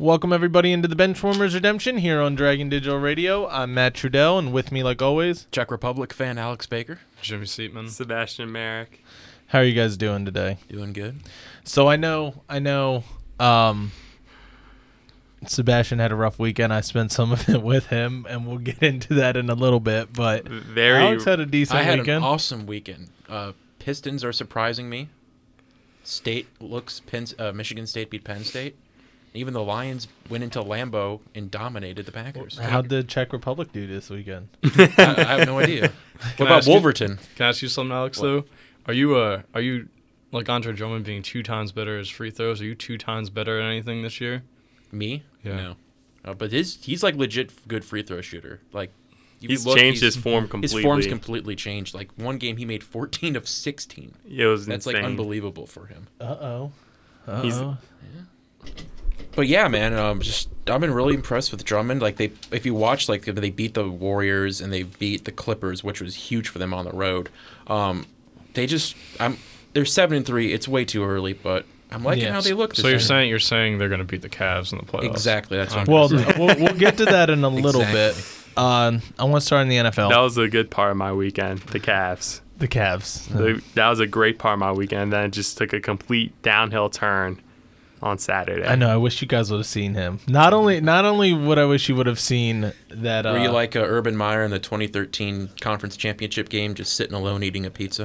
Welcome everybody into the Benchwarmers Redemption here on Dragon Digital Radio. I'm Matt Trudell, and with me, like always, Czech Republic fan Alex Baker, Jimmy Seatman, Sebastian Merrick. How are you guys doing today? Doing good. So I know. Sebastian had a rough weekend. I spent some of it with him, and we'll get into that in a little bit. But Alex had a decent I had weekend. an awesome weekend. Pistons are surprising me. Michigan State beat Penn State. Even the Lions went into Lambeau and dominated the Packers. How did Czech Republic do this weekend? I have no idea. What about Wolverton? Can I ask you something, Alex? Though, are you like Andre Drummond being 2 times better at free throws? Are you 2 times better at anything this year? Me? Yeah. No. But he's like legit good free throw shooter. Like He's changed his form completely. His form's completely changed. Like one game he made 14 of 16. It was That's insane. like unbelievable for him. But yeah, man, I've been really impressed with Drummond. Like if you watch, like they beat the Warriors and they beat the Clippers, which was huge for them on the road. They're 7-3. It's way too early, but I'm liking how they look. So you're saying they're going to beat the Cavs in the playoffs? Exactly. That's what we'll get to that in a little bit. I want to start in the NFL. That was a good part of my weekend. The Cavs. The Cavs. That was a great part of my weekend. Then it just took a complete downhill turn on Saturday. I know. I wish you guys would have seen him. Not only would I wish you would have seen that. Were you like Urban Meyer in the 2013 conference championship game, just sitting alone eating a pizza?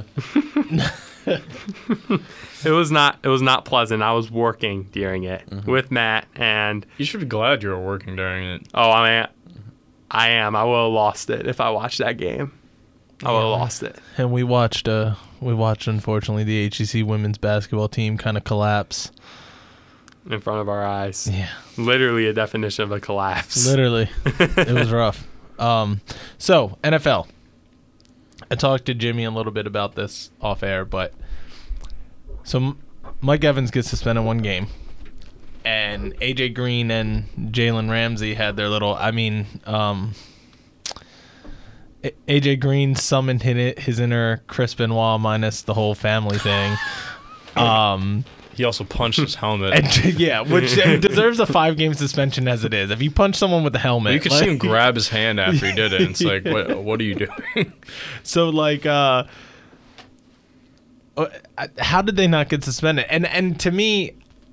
It was not pleasant. I was working during it with Matt, and you should be glad you were working during it. Oh, I am. I would have lost it if I watched that game. I would have lost it. And we watched unfortunately the HCC women's basketball team kind of collapse In front of our eyes. Yeah. Literally a definition of a collapse. Literally. It was rough. So, NFL. I talked to Jimmy a little bit about this off air, but so Mike Evans gets suspended 1 game, and AJ Green and Jalen Ramsey had their little, AJ Green summoned his inner Chris Benoit minus the whole family thing. He also punched his helmet. Which deserves a 5-game suspension as it is. If you punch someone with a helmet, you could see him grab his hand after he did it. And it's like, what are you doing? So, how did they not get suspended? And to me,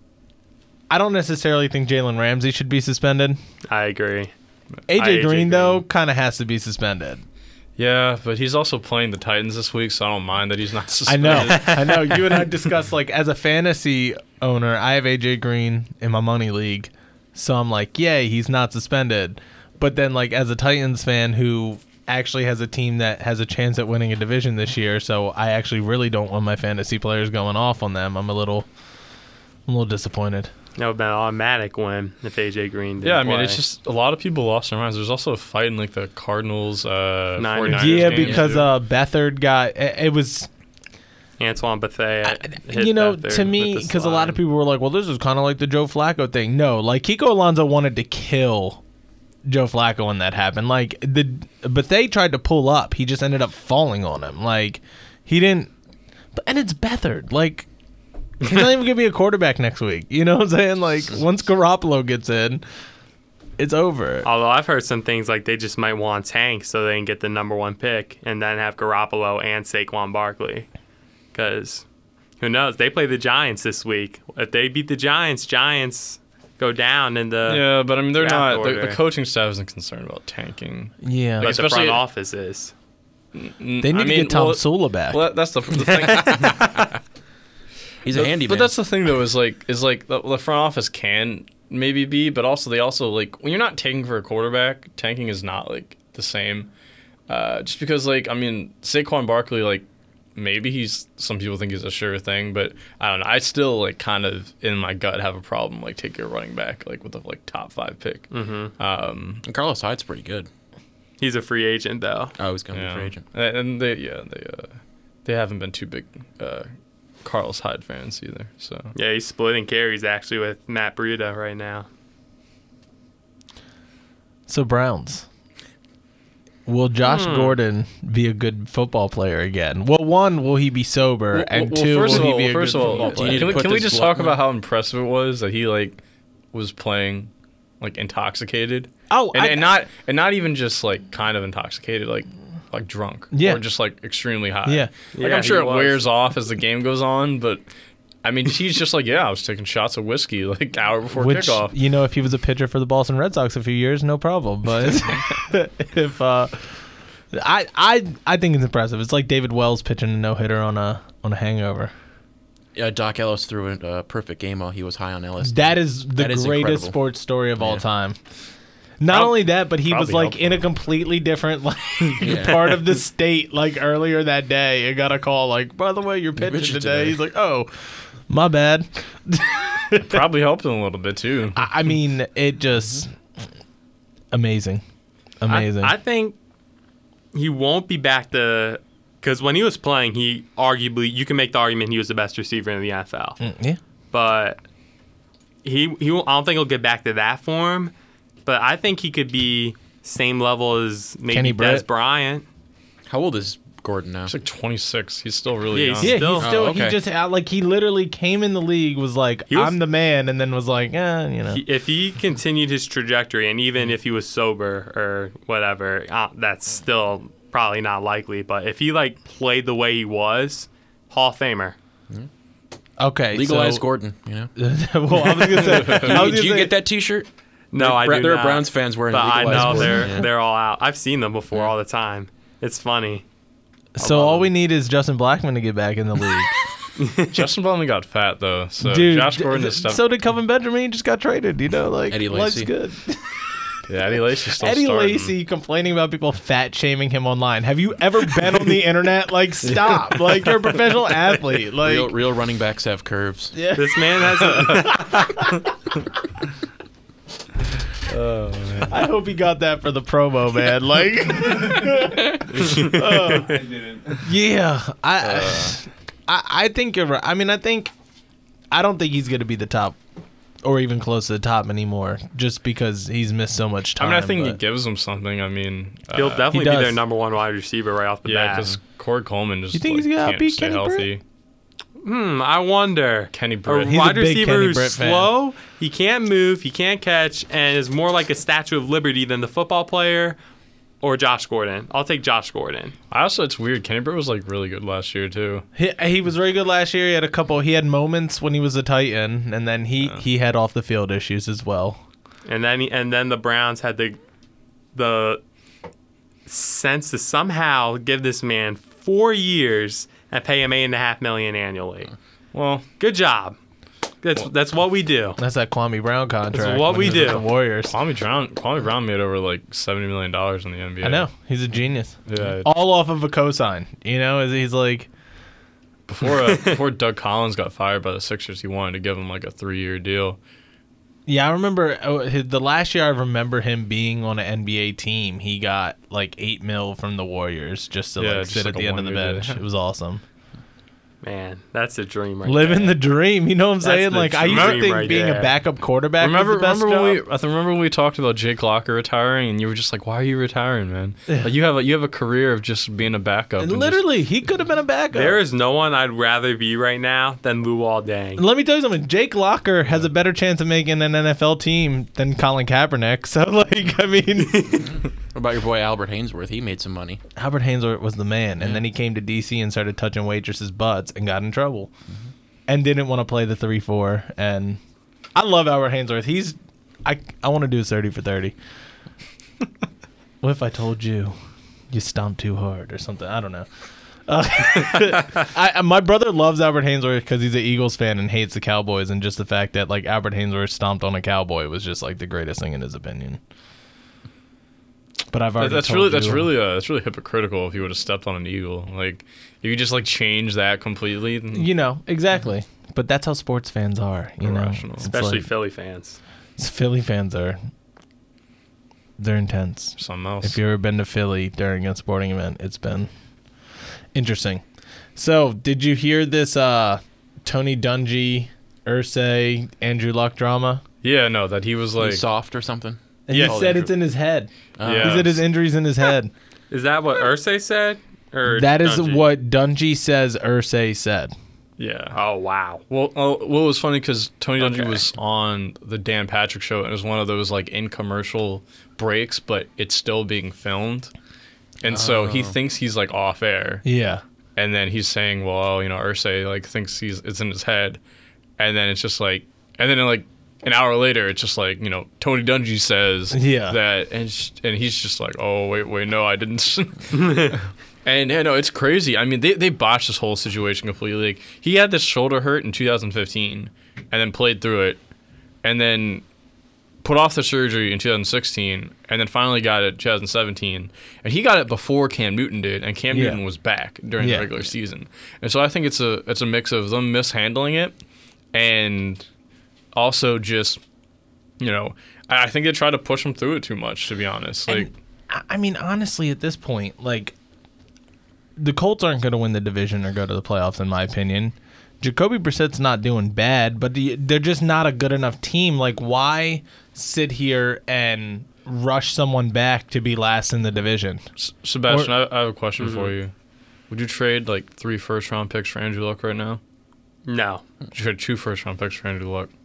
I don't necessarily think Jalen Ramsey should be suspended. I agree. AJ Green, though, kind of has to be suspended. Yeah, but he's also playing the Titans this week, so I don't mind that he's not suspended. I know. You and I discussed, as a fantasy owner, I have AJ Green in my money league, so I'm like, yay, he's not suspended. But then, as a Titans fan who actually has a team that has a chance at winning a division this year, so I actually really don't want my fantasy players going off on them. I'm a little disappointed. That would have been an automatic win if AJ Green didn't play. It's just a lot of people lost their minds. There's also a fight in the Cardinals 49ers Yeah, game. because Beathard got it was Antoine Bethea. To me, because a lot of people were like, well, this is kind of like the Joe Flacco thing. No, Kiko Alonso wanted to kill Joe Flacco when that happened. Bethea tried to pull up. He just ended up falling on him. He didn't. And it's Beathard. He's not even going to be a quarterback next week. You know what I'm saying? Once Garoppolo gets in, it's over. Although I've heard some things they just might want Tank so they can get the number 1 pick and then have Garoppolo and Saquon Barkley. Because who knows? They play the Giants this week. If they beat the Giants go down in the Yeah, but they're not. order. The coaching staff isn't concerned about tanking. Yeah. But the front office is. They need to get Tom Sula back. Well, that's the thing. He's a handyman. But that's the thing, though, is the front office can maybe be, but also they also when you're not tanking for a quarterback, tanking is not the same. Just because Saquon Barkley, maybe some people think he's a sure thing, but I don't know. I still kind of in my gut have a problem take your running back with the top 5 pick. Mm-hmm. And Carlos Hyde's pretty good. He's a free agent though. Oh, he's going to be a free agent. And they haven't been too big Carlos Hyde fans either. So yeah, he's splitting carries actually with Matt Breida right now. So Browns. Will Josh Gordon be a good football player again? Well, 1, will he be sober? And 2, will he be a good football player? Can we just talk about how impressive it was that he was playing like intoxicated. Oh, and not even just like kind of intoxicated, like drunk. Yeah. Or just like extremely high. Yeah. Like Yeah, I'm sure he it was. wears off as the game goes on, but I mean, he's just like, yeah, I was taking shots of whiskey like hour before Which, kickoff. you know, if he was a pitcher for the Boston Red Sox a few years, no problem. But if I think it's impressive. It's like David Wells pitching a no hitter on a hangover. Yeah, Doc Ellis threw in a perfect game while he was high on LSD. That is the That is greatest incredible. sports story of all Yeah. time. Not only that, but he was probably like helpful. in a completely different like Yeah. part of the state like earlier that day and got a call like, by the way, you're pitching pitching today. today. He's like, oh, my bad. Probably helped him a little bit too. I mean, it just amazing. I think he won't be back to, because when he was playing, he arguably, you can make the argument he was the best receiver in the NFL. Yeah. But I don't think he'll get back to that form. But I think he could be same level as maybe Kenny Des Britt. Bryant. How old is Gordon now? He's like 26. He's still really Yeah, young. he's Yeah, Still- he's still Oh, he okay. just like he literally came in the league, was like, He was- I'm the man, and then was like, you know. If he continued his trajectory, and even if he was sober or whatever, that's still probably not likely. But if he like played the way he was, Hall of Famer. Okay, Legalize so, Gordon, you know? well, I was gonna say, Did you get that T-shirt? No, I do There are not. Browns fans wearing But I Legalize know Gordon. they're all out. I've seen them before all the time. It's funny. So all we need is Justin Blackmon to get back in the league. Justin Bowman got fat though, so Dude, Josh Gordon is stuff. so did Kelvin Benjamin. He just got traded. You know, like Eddie life's Lacy. good. Yeah, Eddie Lacy's still Eddie starting. Lacy complaining about people fat shaming him online. Have you ever been on the internet? Like, stop! Like, you're a professional athlete. Like, Real running backs have curves. yeah. This man has I hope he got that for the promo, man. Like, yeah, I think you're right. I mean, I don't think he's gonna be the top or even close to the top anymore, just because he's missed so much I time. mean, I think but- it gives him something. I mean, he'll definitely he be does. their number one wide receiver right off the yeah, bat. because Corey Coleman just You think like, he's gonna can't outbeat stay Kenny healthy. I wonder. Kenny A Britt. He's a wide big receiver Kenny who's Britt fan. slow, he can't move, he can't catch, and is more like a Statue of Liberty than the football player or Josh Gordon. I'll take Josh Gordon. It's weird. Kenny Britt was like really good last year too. He was very good last year. He had moments when he was a Titan, and then he had off the field issues as well. And then the Browns had the sense to somehow give this man 4 years and pay him $8.5 million annually. Well, Good job. That's what we do. That's that Kwame Brown contract. That's what when we he was with do. The Warriors. Kwame Brown made over like $70 million in the NBA. I know he's a genius. Yeah. All off of a cosign. You know, he's like, Before Doug Collins got fired by the Sixers, he wanted to give him like a 3-year deal. yeah. I remember the last year. I remember him being on an NBA team. He got like $8 million from the Warriors just to Yeah, like just sit like at the a end of the one-year bench. deal. It was awesome. Man, that's a dream right Living there. the dream. You know what I'm That's saying? the Like I used to dream think right being there. a backup quarterback was the best job. Remember when we talked about Jake Locker retiring, and you were just like, "Why are you retiring, man? Like, you have a career of just being a backup." And and literally, he could have been a backup. There is no one I'd rather be right now than Luol Deng. Let me tell you something. Jake Locker has a better chance of making an NFL team than Colin Kaepernick. So, like, I mean, What about your boy Albert Hainsworth? He made some money. Albert Hainsworth was the man, and then he came to DC and started touching waitresses' butts and got in trouble, and didn't want to play the 3-4. And I love Albert Hainsworth. I want to do 30 for 30. What if I told you stomped too hard or something? I don't know. My brother loves Albert Hainsworth because he's an Eagles fan and hates the Cowboys, and just the fact that like Albert Hainsworth stomped on a cowboy was just like the greatest thing in his opinion. But I've already that's told really you. that's really hypocritical if you would have stepped on an eagle. Like, if you just like change that completely, then You know, exactly. But that's how sports fans are, you know. Irrational. It's Especially like- Philly fans. Philly fans they're intense. something else. If you've ever been to Philly during a sporting event, it's been interesting. So, did you hear this Tony Dungy, Irsay, Andrew Luck drama? Yeah, no, that he was like, He's soft or something. And Yeah. he said it's in his head. Yeah. He said his injury's in his head. Is that what Irsay said? Or That is Dungy? what Dungy says Irsay said. Yeah. Oh wow. Well, it was funny because Tony Dungy was on the Dan Patrick Show, and it was one of those like in commercial breaks, but it's still being filmed, and so he thinks he's like off air, Yeah. and then he's saying, well, Irsay like thinks it's in his head, and then it's just like, and then like an hour later, it's just like Tony Dungy says that, and he's just like, oh wait, no, I didn't. And it's crazy. I mean, they botched this whole situation completely. Like, he had this shoulder hurt in 2015, and then played through it, and then put off the surgery in 2016, and then finally got it 2017. And he got it before Cam Newton did, and Cam Newton was back during the regular season. And so I think it's a mix of them mishandling it, and also just I think they tried to push him through it too much, to be honest. Like, and, I mean, honestly, at this point, like, the Colts aren't going to win the division or go to the playoffs, in my opinion. Jacoby Brissett's not doing bad, but they're just not a good enough team. Like, why sit here and rush someone back to be last in the division? Sebastian, I have a question for you. Would you trade like 3 first-round picks for Andrew Luck right now? No. Would you trade 2 first-round picks for Andrew Luck?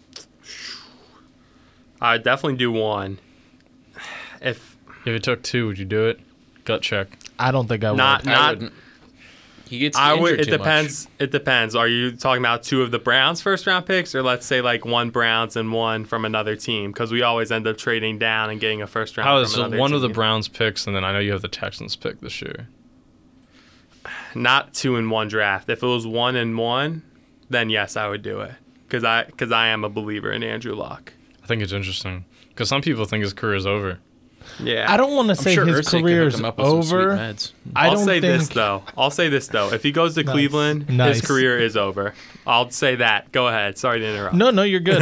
I'd definitely do 1. If it took 2, would you do it? Gut check. I don't think I would. I wouldn't. He gets injured It too depends. much. It depends. Are you talking about 2 of the Browns' first-round picks, or let's say like 1 Browns and 1 from another team? Because we always end up trading down and getting a first-round. How is from another one team. of the Browns picks, and then I know you have the Texans pick this year. Not 2 in 1 draft. If it was 1 in 1, then yes, I would do it. Because I am a believer in Andrew Luck. I think it's interesting because some people think his career is over. Yeah. I don't want to I'm say sure his Irsay could hook career's him up with some sweet over. meds. I'll say this though. If he goes to Cleveland, Nice. his career is over. I'll say that. Go ahead. Sorry to interrupt. No, you're good.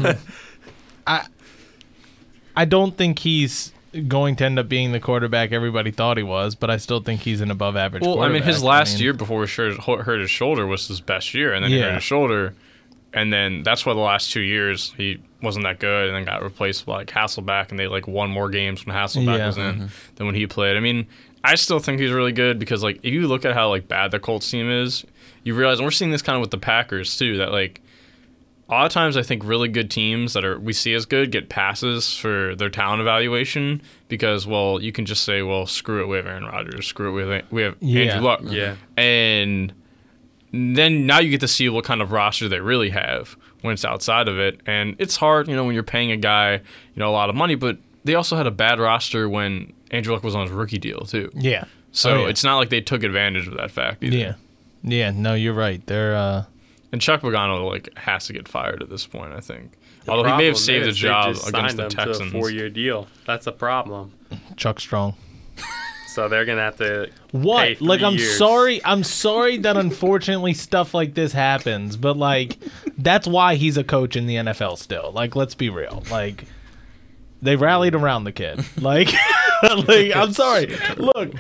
I don't think he's going to end up being the quarterback everybody thought he was, but I still think he's an above average quarterback. Well, I mean, his last year before he hurt his shoulder was his best year, and then he hurt his shoulder, and then that's why the last 2 years he wasn't that good, and then got replaced by like Hasselbeck, and they like won more games when Hasselbeck was in than when he played. I mean, I still think he's really good because like if you look at how like bad the Colts team is, you realize, and we're seeing this kind of with the Packers too, that like a lot of times I think really good teams that we see as good get passes for their talent evaluation because, well, you can just say, well, screw it, we have Aaron Rodgers, screw it, we have Andrew Luck. Yeah. And then now you get to see what kind of roster they really have when it's outside of it. And it's hard, when you're paying a guy, a lot of money, but they also had a bad roster when Andrew Luck was on his rookie deal too. Yeah. So it's not like they took advantage of that fact either. Yeah. Yeah, no, you're right. They're and Chuck Pagano has to get fired at this point, I think. Although he may have saved his job against the Texans. To a 4-year deal. That's a problem. Chuck Strong. So they're gonna have to. What? Pay 3 Like, I'm years. sorry. I'm sorry that unfortunately stuff like this happens, but like, that's why he's a coach in the NFL still. Like, let's be real. Like, they rallied around the kid. Like, I'm sorry. Look.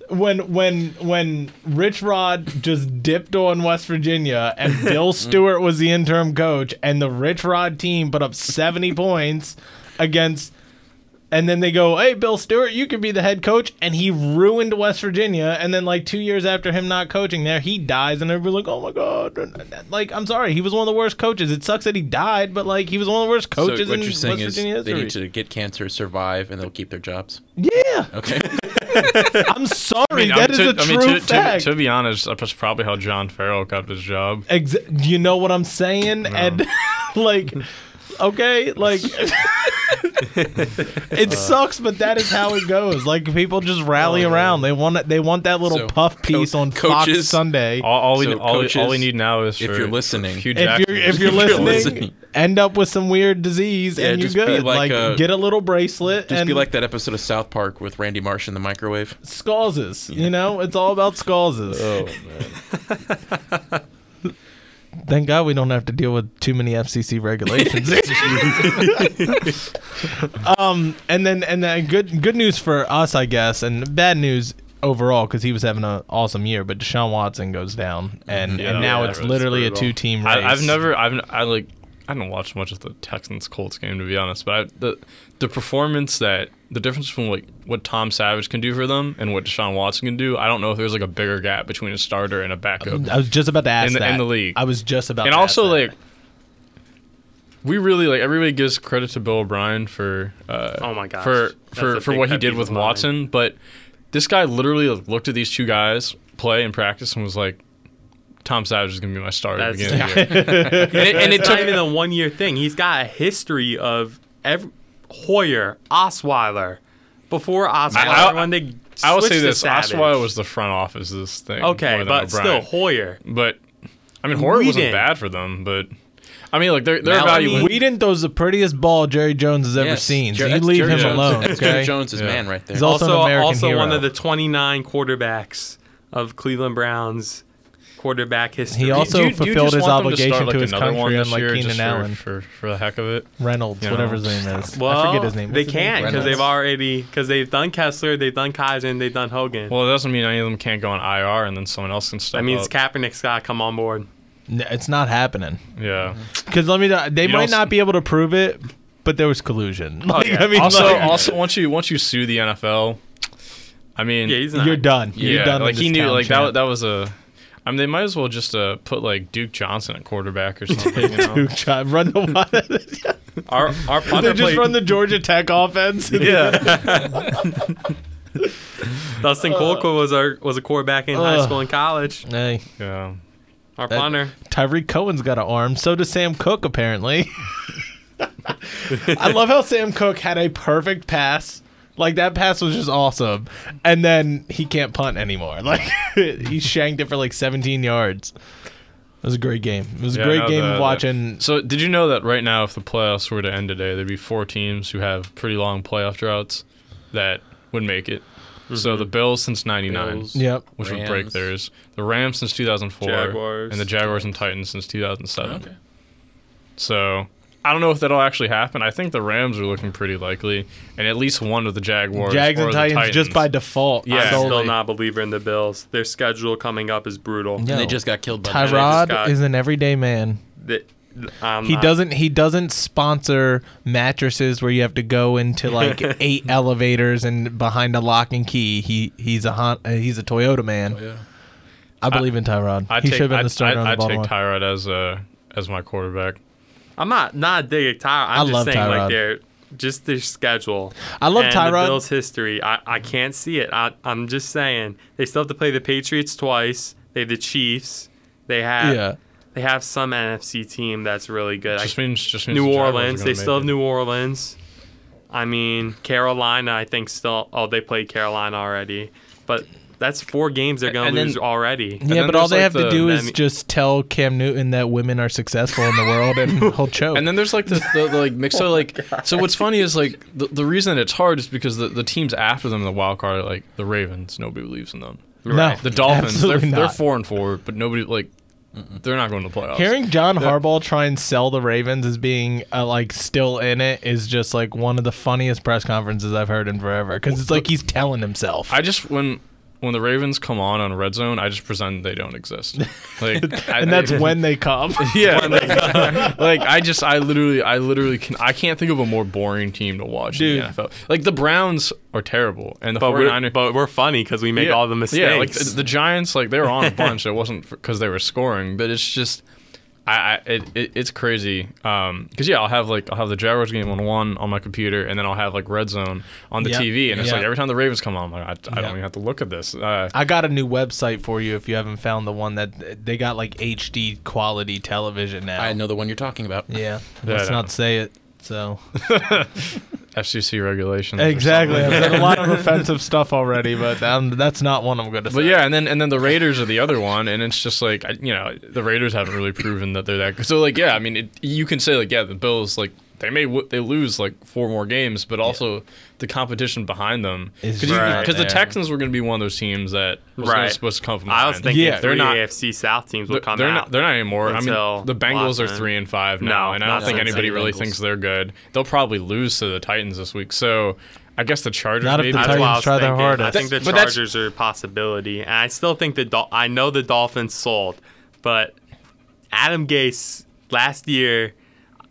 When Rich Rod just dipped on West Virginia and Bill Stewart was the interim coach and the Rich Rod team put up 70 points against, and then they go, hey, Bill Stewart, you could be the head coach, and he ruined West Virginia, and then like 2 years after him not coaching there, he dies, and everybody's like, oh my God. Like, I'm sorry, he was one of the worst coaches. It sucks that he died, but like, he was one of the worst coaches So what in you're West saying Virginia is they history. need to get cancer, survive, and they'll keep their jobs. Yeah. Okay. I'm sorry, that is a true fact. To be honest, that's probably how John Farrell got his job. You know what I'm saying? No. And like, okay, like it sucks, but that is how it goes. Like, people just rally around. They want that little puff piece on coaches, Fox Sunday. All we need now is if you're listening, if you're listening, end up with some weird disease and you're good. Like get a little bracelet. Just and be like that episode of South Park with Randy Marsh in the microwave. Scalzes, it's all about scalzes. Oh man. Thank God we don't have to deal with too many FCC regulations. And then good news for us, I guess, and bad news overall because he was having an awesome year. But Deshaun Watson goes down, and now it's literally a 2-team race. I don't watch much of the Texans Colts game, to be honest, but the performance the difference between like what Tom Savage can do for them and what Deshaun Watson can do, I don't know if there's like a bigger gap between a starter and a backup. I was just about to ask that. In the league. I was just about and to also ask that. like we really like everybody gives credit to Bill O'Brien for Oh my gosh. for That's a big what he pet did peeve with of mine. Watson, but this guy literally looked at these two guys play in practice and was like, Tom Savage is going to be my starter at the beginning of the year. And it's not even a 1 year thing. He's got a history of Hoyer, Osweiler. Before Osweiler, when they I will say switched to this: Savage. Osweiler was the front office's thing. Okay, more than but O'Brien. still Hoyer. But I mean, Hoyer wasn't Whedon. bad for them, but I mean, like they're Mallory. evaluating. Whedon throws the prettiest ball Jerry Jones has ever Yes. seen. So you That's leave Jerry him Jones. alone. That's Jerry Okay. Jones' man right there. He's also an American hero. one of the 29 quarterbacks of Cleveland Browns quarterback history. He also Do you fulfilled just his want them obligation start, to his another one country, this unlike year, Keenan just Allen. for the heck of it? Reynolds, You know. whatever his name is. Well, I forget his name. They What's his name? can't because Reynolds. they've done Kessler, they've done Kaiser, and they've done Hogan. Well, it doesn't mean any of them can't go on IR and then someone else can step that means up. Kaepernick's got to come on board. It's not happening. Yeah. Because they You might don't- not be able to prove it, but there was collusion. Like, yeah. I mean, Also, like, also once you sue the NFL, I mean, Yeah, he's not. you're done. yeah, You're done. like in he this knew, town, like champ. that was a. I mean, they might as well just put like Duke Johnson at quarterback or something. You know? Duke Johnson, run the Our They punter just played, run the Georgia Tech offense. Yeah. Dustin Colquitt was a quarterback in high school and college. Hey, Yeah. Our That- punter. Tyreek Cohen's got an arm. So does Sam Cook, apparently. I love how Sam Cook had a perfect pass. Like, that pass was just awesome. And then he can't punt anymore. Like, he shanked it for like 17 yards. It was a great game. It was a Yeah, great no, game of watching. So, did you know that right now, if the playoffs were to end today, there'd be 4 teams who have pretty long playoff droughts that would make it? So, the Bills since 99, Bills, Yep. which would Rams. break theirs. The Rams since 2004. Jaguars. And the Jaguars and Titans since 2007. Okay. So, I don't know if that'll actually happen. I think the Rams are looking pretty likely. And at least one of the Jaguars Jags or and the Titans just by default. Yeah. I'm solely. still not a believer in the Bills. Their schedule coming up is brutal. Yeah. And they just got killed by Tyrod- Tyrod got- is an everyday man. He doesn't sponsor mattresses where you have to go into like 8 elevators and behind a lock and key. He's a Toyota man. Oh, yeah. I believe in Tyrod. He should have been the starter on the I'd take Baltimore. Tyrod as my quarterback. I'm not a dig at Tyrod. I'm I just love saying Tyrod. like their schedule. I love and Tyrod. The Bills' history. I can't see it. I'm just saying they still have to play the Patriots twice. They have the Chiefs. They have some NFC team that's really good. Just means New the Jaguars are Orleans. gonna They still make have it. New Orleans. I mean, Carolina, I think still. Oh, they played Carolina already. But that's 4 games they're going And to then- lose already. Yeah, then but all there's, they like, have to the- do is Miami- just tell Cam Newton that women are successful in the world and he'll choke. And then there's like the like mix. So like, so what's funny is like the reason it's hard is because the teams after them in the wild card are like the Ravens. Nobody believes in them. no, The Dolphins. absolutely They're not. 4-4, but nobody like. They're not going to the playoffs. Hearing John Harbaugh try and sell the Ravens as being like still in it is just like one of the funniest press conferences I've heard in forever because it's like he's telling himself. I just when the Ravens come on Red Zone, I just pretend they don't exist. Like, and that's when they come. yeah. Like I literally can't think of a more boring team to watch Dude. in the NFL. Like the Browns are terrible, and the But 49ers. we're funny because we make all the mistakes. Yeah, like the Giants, like they were on a bunch. It wasn't because they were scoring, but it's just, it's crazy. Because I'll have the Jaguars game on one on my computer, and then I'll have like Red Zone on the Yep. TV, and it's Yep. like every time the Ravens come on, I'm like I Yep. don't even have to look at this. I got a new website for you if you haven't found the one that they got like HD quality television now. I know the one you're talking about. Yeah, Yeah, let's I know. not say it. So FCC regulations. or exactly, something. I've said a lot of offensive stuff already, but that's not one I'm going to say. But yeah, and then the Raiders are the other one, and it's just like the Raiders haven't really proven that they're that good. So like I mean you can say like the Bills like they lose like 4 more games, but also the competition behind them Is because right the there. Texans were going to be one of those teams that was Right. supposed to come from I was behind. thinking Yeah, they're they're not- AFC South teams will come they're out. not anymore. I until mean, the Bengals are Watson. 3-5 No, now, and I not don't think since anybody the really Bengals. thinks they're good. They'll probably lose to the Titans this week. So I guess the Chargers Not if maybe. the That's Titans what I was try their thinking. hardest. I think the But that's- Chargers are a possibility, and I still think I know the Dolphins sold, but Adam Gase last year,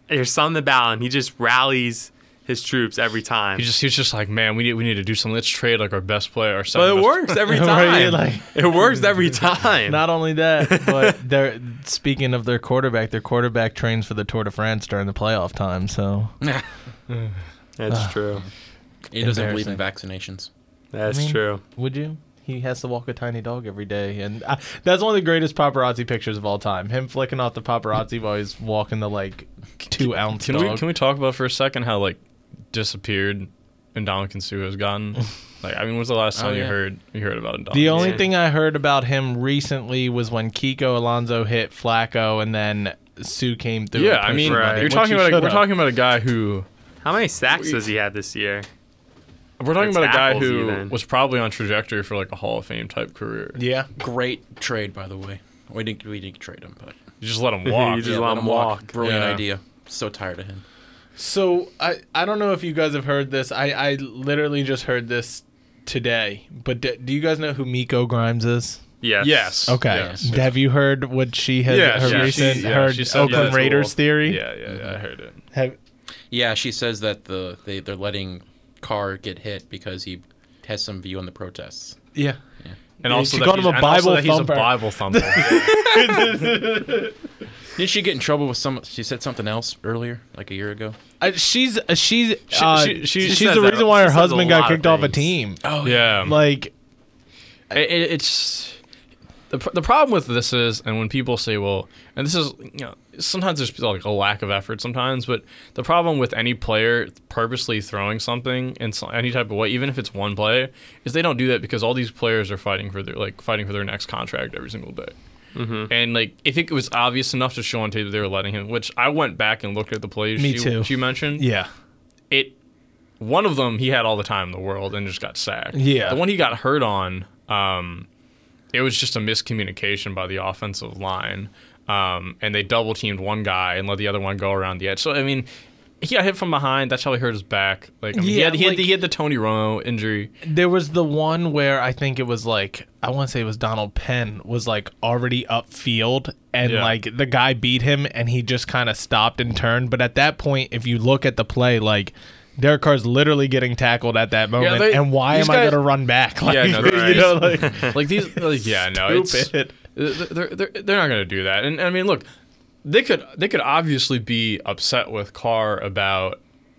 there's something about him. He just rallies his troops every time. He's just like, man, we need to do something. Let's trade like our best player. Our But it works every time. Right, it works every time. Not only that, but they're speaking of their quarterback trains for the Tour de France during the playoff time. So That's true. He doesn't believe in Embarrassing. vaccinations. That's true. would you? He has to walk a tiny dog every day, and that's one of the greatest paparazzi pictures of all time. Him flicking off the paparazzi while he's walking the 2-ounce dog. Can we talk about for a second how disappeared Ndamukong Suh has gotten? When was the last time you heard about Ndamukong? The only thing I heard about him recently was when Kiko Alonso hit Flacco, and then Sue came through. Yeah, and pushed him. right. we're talking about a guy who. How many sacks does he have this year? We're talking about a guy tackles who even. was probably on trajectory for a Hall of Fame type career. Yeah. Great trade, by the way. We didn't trade him, but You just let him walk. You just let him walk. Brilliant Yeah. idea. So tired of him. So I don't know if you guys have heard this. I literally just heard this today. But do you guys know who Miko Grimes is? Yes. Okay. Yes. Have you heard what she has? she said Oakland that. Raiders theory. Yeah, I heard it. Yeah, she says that they're letting Carr get hit because he has some view on the protests. Yeah. And also She that called him a Bible he's a thumper. Bible thumper. Didn't she get in trouble with she said something else earlier, like a year ago? She's she she's says the that- reason why her she says a husband got lot of kicked off a things. team. Oh, Yeah. It's the problem with this is, and when people say, well, and this is, sometimes there's a lack of effort sometimes, but the problem with any player purposely throwing something in any type of way, even if it's one play, is they don't do that because all these players are fighting for their next contract every single day. Mm-hmm. And if it was obvious enough to show on tape that they were letting him, which I went back and looked at the plays she mentioned. Yeah. One of them he had all the time in the world and just got sacked. Yeah. The one he got hurt on, it was just a miscommunication by the offensive line, and they double teamed one guy and let the other one go around the edge. So he got hit from behind. That's how he hurt his back. He had the Tony Romo injury. There was the one where I think it was I want to say it was Donald Penn was already upfield and the guy beat him and he just kind of stopped and turned. But at that point, if you look at the play, Derek Carr's literally getting tackled at that moment, and why am I going to run back? They're not going to do that. And look, they could obviously be upset with Carr about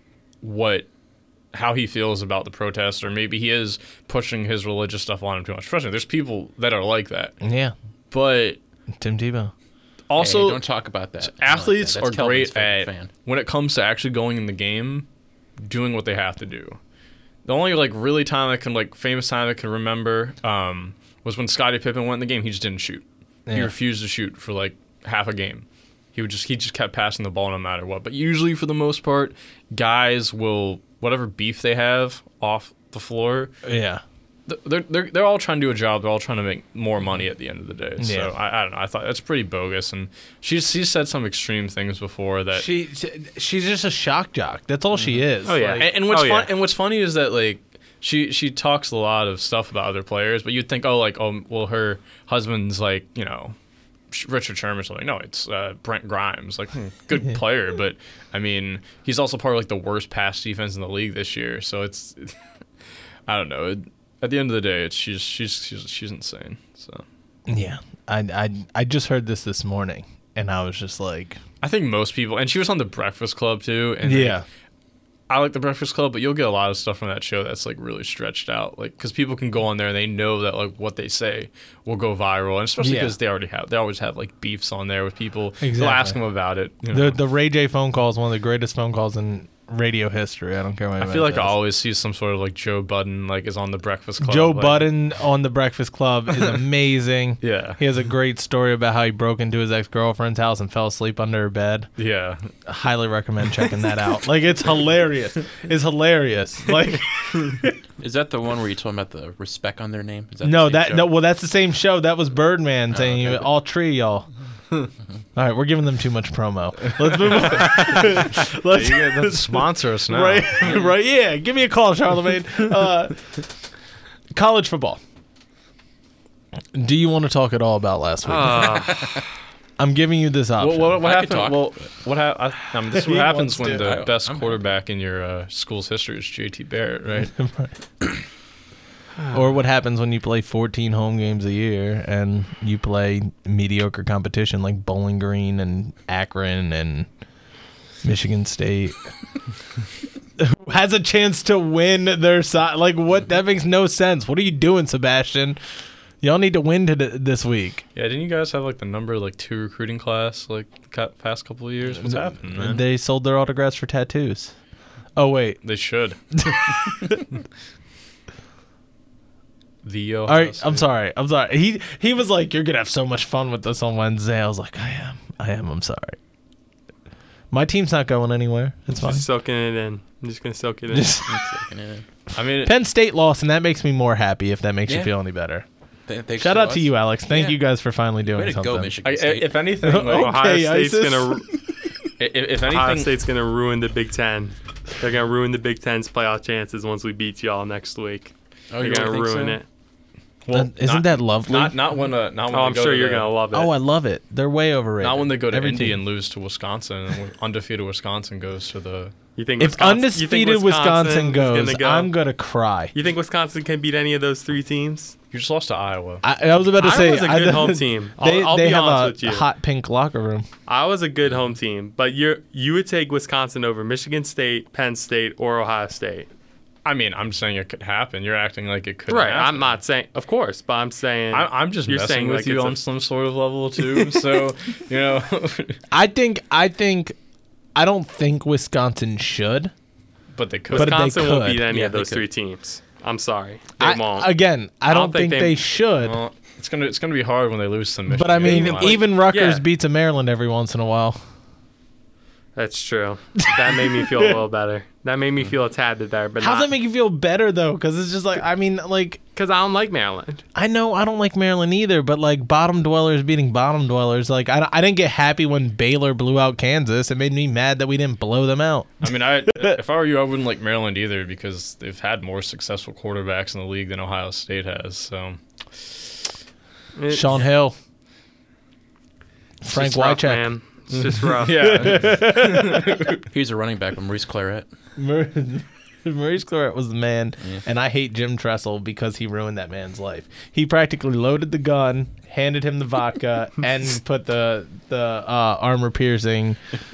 how he feels about the protest, or maybe he is pushing his religious stuff on him too much. Trust me, there's people that are like that. Yeah, but Tim Tebow. Also, don't talk about that. Athletes That's are Kelvin's great at fan. when it comes to actually going in the game, doing what they have to do. The only really famous time I can remember was when Scottie Pippen went in the game. He just didn't shoot. He refused to shoot for half a game. He just kept passing the ball no matter what. But usually, for the most part, guys will, whatever beef they have off the floor. Yeah. They're all trying to do a job. They're all trying to make more money at the end of the day. So Yeah. I don't know. I thought that's pretty bogus. And she said some extreme things before that. She's just a shock jock. That's all she is. Oh, yeah. And what's funny is that she talks a lot of stuff about other players, but you'd think well, her husband's Richard Sherman or something. No, it's Brent Grimes. Good player, but he's also part of the worst pass defense in the league this year. So it's I don't know. At the end of the day, she's insane. So Yeah. I just heard this morning, and I was just like, I think most people, and she was on the Breakfast Club too. And yeah. I like the Breakfast Club, but you'll get a lot of stuff from that show that's really stretched out, because people can go on there and they know that what they say will go viral, and especially because they always have beefs on there with people. They'll ask them about it. The Ray J phone call is one of the greatest phone calls in radio history. I don't care what I feel I always see some sort of Joe Budden is on the Breakfast Club. Joe Budden on the Breakfast Club is amazing. Yeah. He has a great story about how he broke into his ex-girlfriend's house and fell asleep under her bed. Yeah. I highly recommend checking that out. It's hilarious. It's hilarious. Is that the one where you told them about the respect on their name? Is that No, the same show? well, that's the same show. That was Birdman saying okay. all tree, y'all. All right, we're giving them too much promo. Let's move on. Let's Sponsor us now. right. Yeah, give me a call, Charlemagne. College football. Do you want to talk at all about last week? I'm giving you this option. What I could happened? talk. Well, this is what He happens wants when to. the best I'm quarterback in your school's history is JT Barrett, right? Or what happens when you play 14 home games a year and you play mediocre competition like Bowling Green and Akron and Michigan State. Who has a chance to win their side? Like, what? That makes no sense. What are you doing, Sebastian? Y'all need to win this week. Yeah, didn't you guys have like the number like 2 recruiting class like the past couple of years? What's happening, man? They sold their autographs for tattoos. Oh, wait. They should. The All right, I'm sorry. He was like, "You're gonna have so much fun with this on Wednesday." I was like, I am. I'm sorry. My team's not going anywhere. It's fine. Just soaking it in. I'm just gonna soak it in. Just- I mean, Penn State lost, and that makes me more happy. If that makes you Yeah. feel any better. Thanks Shout to out to us. you, Alex. Thank Yeah. you guys for finally doing Way to something. go, Michigan State. if anything, like, Ohio State's ISIS. gonna. if Ohio anything, State's gonna ruin the Big Ten. They're gonna ruin the Big Ten's playoff chances once we beat y'all next week. Oh, They're you gonna really think ruin so? it. well, Isn't that lovely? not when Oh, they I'm go sure to you're the- gonna love it. Oh, I love it. They're way overrated. Not when they go to Every Indy team. and lose to Wisconsin, and undefeated Wisconsin goes to the. You think If Wisconsin- you think undefeated Wisconsin is goes, gonna go? I'm gonna cry. You think Wisconsin can beat any of those 3 teams? You just lost to Iowa. I was about to say Iowa's a good home team. I'll They be have honest a with you. hot pink locker room. Iowa's a good home team, but you would take Wisconsin over Michigan State, Penn State, or Ohio State. I mean, I'm saying it could happen. You're acting like it could. Right. happen. I'm not saying, of course, but I'm saying. I'm just You're messing saying, with like, you it's on a- some sort of level too. So you know, I don't think Wisconsin should. but they could. But they Wisconsin won't could. beat any Yeah, of they those could. 3 teams. I'm sorry. They I won't. don't think they should. Well, it's gonna be hard when they lose to Michigan. But I mean, Like, even Rutgers yeah. beats a Maryland every once in a while. That's true. That made me feel a little better. That made me feel a tad bit better. But How does that make you feel better though? Because it's just like, I mean, like, Because I don't like Maryland. I know I don't like Maryland either, but like bottom dwellers beating bottom dwellers, like I didn't get happy when Baylor blew out Kansas. It made me mad that we didn't blow them out. I mean, if I were you, I wouldn't like Maryland either because they've had more successful quarterbacks in the league than Ohio State has. So Sean Hill, It's Frank just rough, Wycheck. man. It's just rough. yeah, He's a running back with Maurice Claret. Maurice Claret was the man, and I hate Jim Tressel because he ruined that man's life. He practically loaded the gun, handed him the vodka, and put the armor piercing.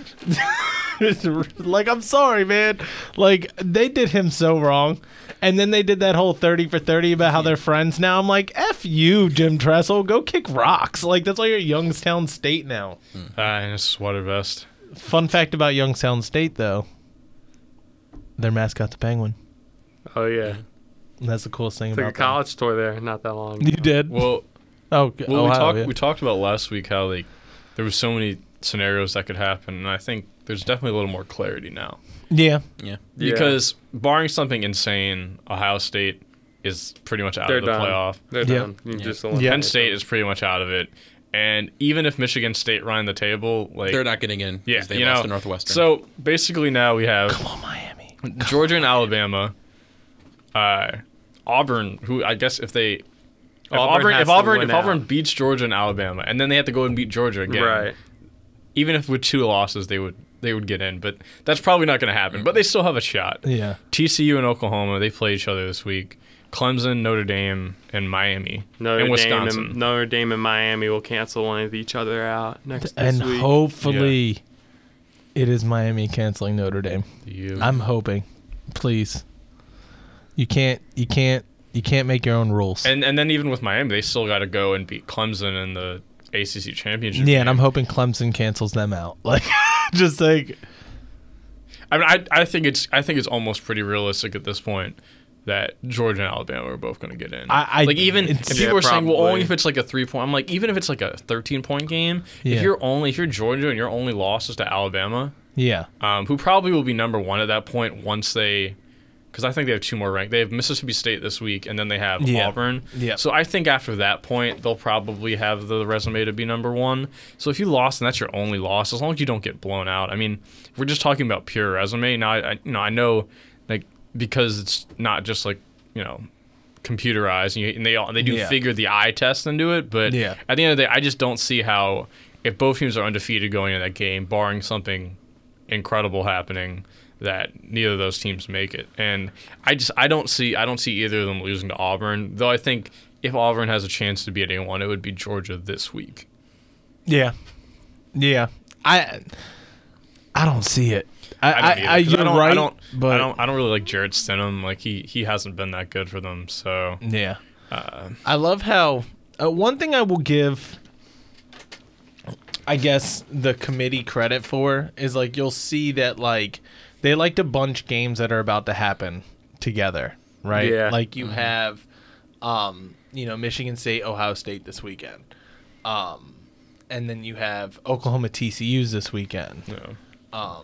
Like, I'm sorry, man. Like, they did him so wrong. And then they did that whole 30 for 30 about how they're friends now. I'm like, F you, Jim Tressel. Go kick rocks. Like, that's why you're at Youngstown State now. and it's sweater vest. Fun fact about Youngstown State, though. Their mascot's a penguin. Oh, yeah. That's the coolest thing Took a about college tour there not that long them. You ago. did? Well, Oh, Ohio, we talked about last week how like there was so many scenarios that could happen, and I think there's definitely a little more clarity now. yeah. Yeah. Yeah. Because barring something insane, Ohio State is pretty much out They're of the done. playoff. They're Yeah. done. You Yeah. just Yeah. Penn eliminate State them. is pretty much out of it, and even if Michigan State run the table, like They're not getting in. 'Cause yeah, they you lost know, to Northwestern. so basically now we have Come on, Miami. Georgia and Alabama, Auburn, who I guess if Auburn has to win Auburn out. beats Georgia and Alabama, and then they have to go and beat Georgia again, Right. even if with 2 losses they would get in, but that's probably not going to happen. But they still have a shot. Yeah. TCU and Oklahoma, they play each other this week. Clemson, Notre Dame, and Miami, and Wisconsin. Notre Dame and Miami will cancel one of each other out this And week. hopefully it is Miami canceling Notre Dame. You- I'm hoping. Please. You can't make your own rules. and then even with Miami, they still got to go and beat Clemson in the ACC championship. Yeah, and I'm game. hoping Clemson cancels them out. Like, just like, I mean, I think it's almost pretty realistic at this point that Georgia and Alabama are both going to get in. I like even it's- if Yeah, people are saying, well, probably. only if it's like a 3-point. I'm like, even if it's like a 13-point game, Yeah. if you're Georgia and your only loss is to Alabama, yeah, who probably will be number 1 at that point once they. Because I think they have 2 more ranked. They have Mississippi State this week, and then they have Yeah. Auburn. Yeah. So I think after that point, they'll probably have the resume to be number 1. So if you lost and that's your only loss, as long as you don't get blown out. I mean, if we're just talking about pure resume. Now, I know, like, because it's not just like, computerized, and they do Yeah. figure the eye test into it. But Yeah. at the end of the day, I just don't see how if both teams are undefeated going into that game, barring something incredible happening, that neither of those teams make it. And I don't see either of them losing to Auburn. Though I think if Auburn has a chance to beat anyone, it would be Georgia this week. Yeah. I don't see it. You're right. I don't really like Jarrett Stidham. Like he hasn't been that good for them. So yeah. I love how one thing I will give, I guess, the committee credit for is like you'll see that like they like to bunch games that are about to happen together, right? Yeah. Like you have, Michigan State, Ohio State this weekend, and then you have Oklahoma TCU's this weekend. Yeah.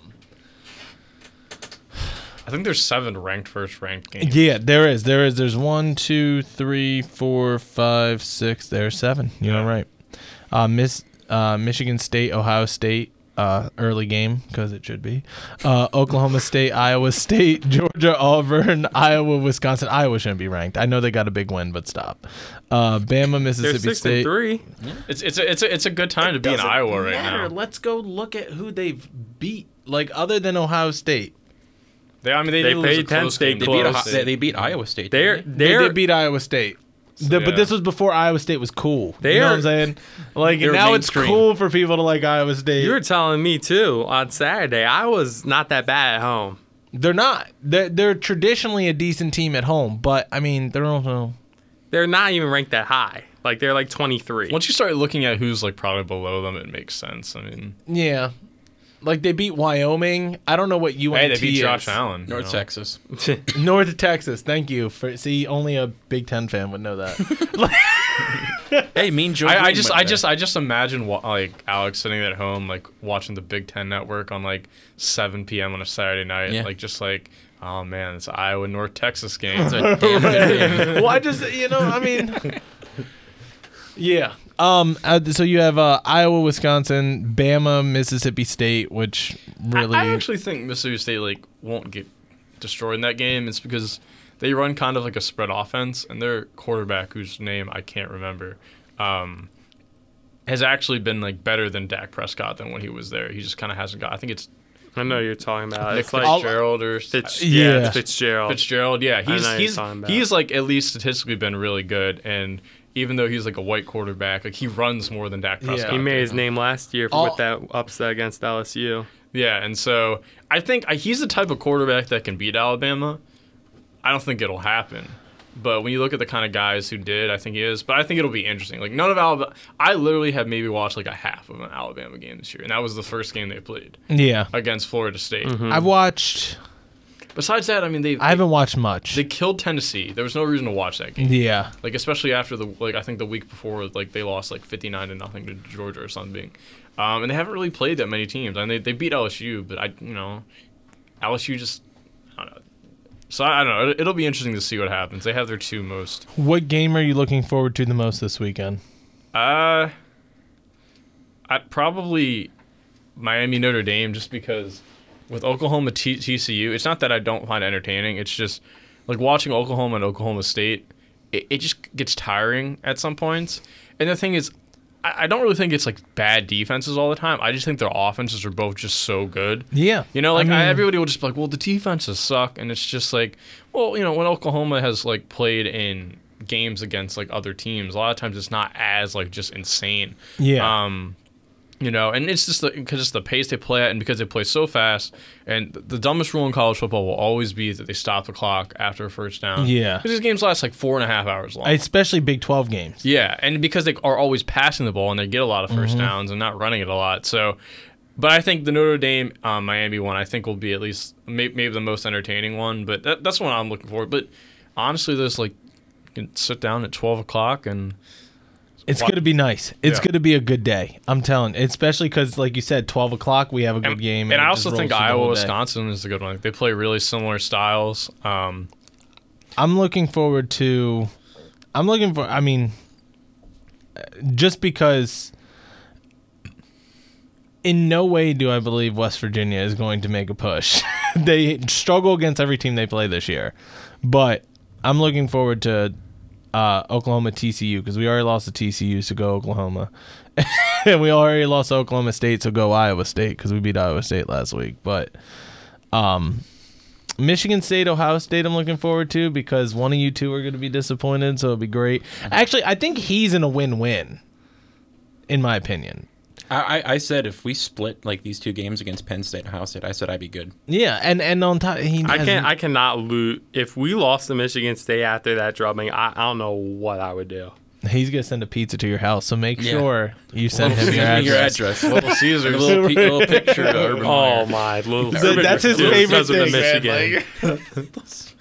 I think there's 7 first ranked games. Yeah, there is. There's 1, 2, 3, 4, 5, 6. There's 7. You're right. Michigan State, Ohio State, early game because it should be. Oklahoma State, Iowa State, Georgia, Auburn, Iowa, Wisconsin. Iowa shouldn't be ranked. I know they got a big win, but stop. Bama, Mississippi They're 6 State. and 3. It's a good time to be in Iowa right now. Let's go look at who they've beat. Like other than Ohio State. They They lose played a Penn close State game. close. They beat Iowa State. They're They did beat Iowa State. So, But this was before Iowa State was cool. They you know are- what I'm saying? Like They're now it's mainstream. cool for people to like Iowa State. You were telling me too on Saturday. I was not that bad at home. They're not. They're traditionally a decent team at home, but I mean they're also. They're not even ranked that high. Like they're like 23. Once you start looking at who's like probably below them, it makes sense. I mean, Yeah. Like they beat Wyoming. I don't know what UNT hey, they beat is. Josh Allen. North Texas. North Texas. Thank you for. See, only a Big Ten fan would know that. Hey, Mean Joe. I Green just went there. I just imagine like Alex sitting at home like watching the Big Ten Network on like 7 p.m. on a Saturday night, Yeah. like just like, oh man, it's Iowa North Texas game. It's a damn good game. Well, I just I mean. Yeah. So you have Iowa, Wisconsin, Bama, Mississippi State, which really. I actually think Mississippi State like won't get destroyed in that game. It's because they run kind of like a spread offense, and their quarterback, whose name I can't remember, has actually been like better than Dak Prescott than when he was there. He just kind of hasn't got. I think it's I know you're talking about. Nick It's like Fitzgerald or Yeah. it's Fitzgerald. Fitzgerald. Yeah, I know you're talking about. he's like at least statistically been really good, and even though he's like a white quarterback, like he runs more than Dak Prescott. He made did. his name last year with that upset against LSU. Yeah, and so I think he's the type of quarterback that can beat Alabama. I don't think it'll happen. But when you look at the kind of guys who did, I think he is. But I think it'll be interesting. Like none of Alabama, I literally have maybe watched like a half of an Alabama game this year, and that was the first game they played Yeah. against Florida State. I've watched. Besides that, I mean I haven't watched much. they killed Tennessee. There was no reason to watch that game. Yeah. Like especially after I think the week before, like they lost like 59-0 to Georgia or something, and they haven't really played that many teams. I mean, they beat LSU, but LSU just I don't know. So I don't know. It'll be interesting to see what happens. They have their two most. What game are you looking forward to the most this weekend? I probably Miami Notre Dame, just because with Oklahoma TCU, it's not that I don't find it entertaining. It's just like watching Oklahoma and Oklahoma State. It just gets tiring at some points. And the thing is, I don't really think it's like bad defenses all the time. I just think their offenses are both just so good. Yeah. Everybody will just be like, well, the defenses suck. And it's just like, well, when Oklahoma has like played in games against like other teams, a lot of times it's not as like just insane. Yeah. And it's just because it's the pace they play at and because they play so fast. And the dumbest rule in college football will always be that they stop the clock after a first down. Yeah. Because these games last like 4.5 hours long. Especially Big 12 games. Yeah, and because they are always passing the ball and they get a lot of first downs and not running it a lot. So, but I think the Notre Dame Miami one I think will be at least maybe the most entertaining one. But that's the one I'm looking for. But honestly, there's like you can sit down at 12 o'clock and It's going to be nice. It's Yeah. going to be a good day. I'm telling. Especially because, like you said, 12 o'clock, we have a good game. And I it also just think rolls through the Iowa whole day. Wisconsin is a good one. They play really similar styles. I'm looking forward to. I mean, just because. In no way do I believe West Virginia is going to make a push. They struggle against every team they play this year, but I'm looking forward to Oklahoma TCU, because we already lost to TCU, so go Oklahoma. And we already lost to Oklahoma State, so go Iowa State, because we beat Iowa State last week. But Michigan State, Ohio State, I'm looking forward to, because one of you two are going to be disappointed, so it'll be great. Actually, I think he's in a win-win, in my opinion. I said if we split like these two games against Penn State and Ohio State, I said I'd be good. Yeah, and on top, I cannot lose. If we lost to Michigan State after that drubbing, I don't know what I would do. He's gonna send a pizza to your house, so make sure you send him Your address. Little Caesars. A little picture of Urban Meyer. Oh my little. That's his favorite thing. Michigan.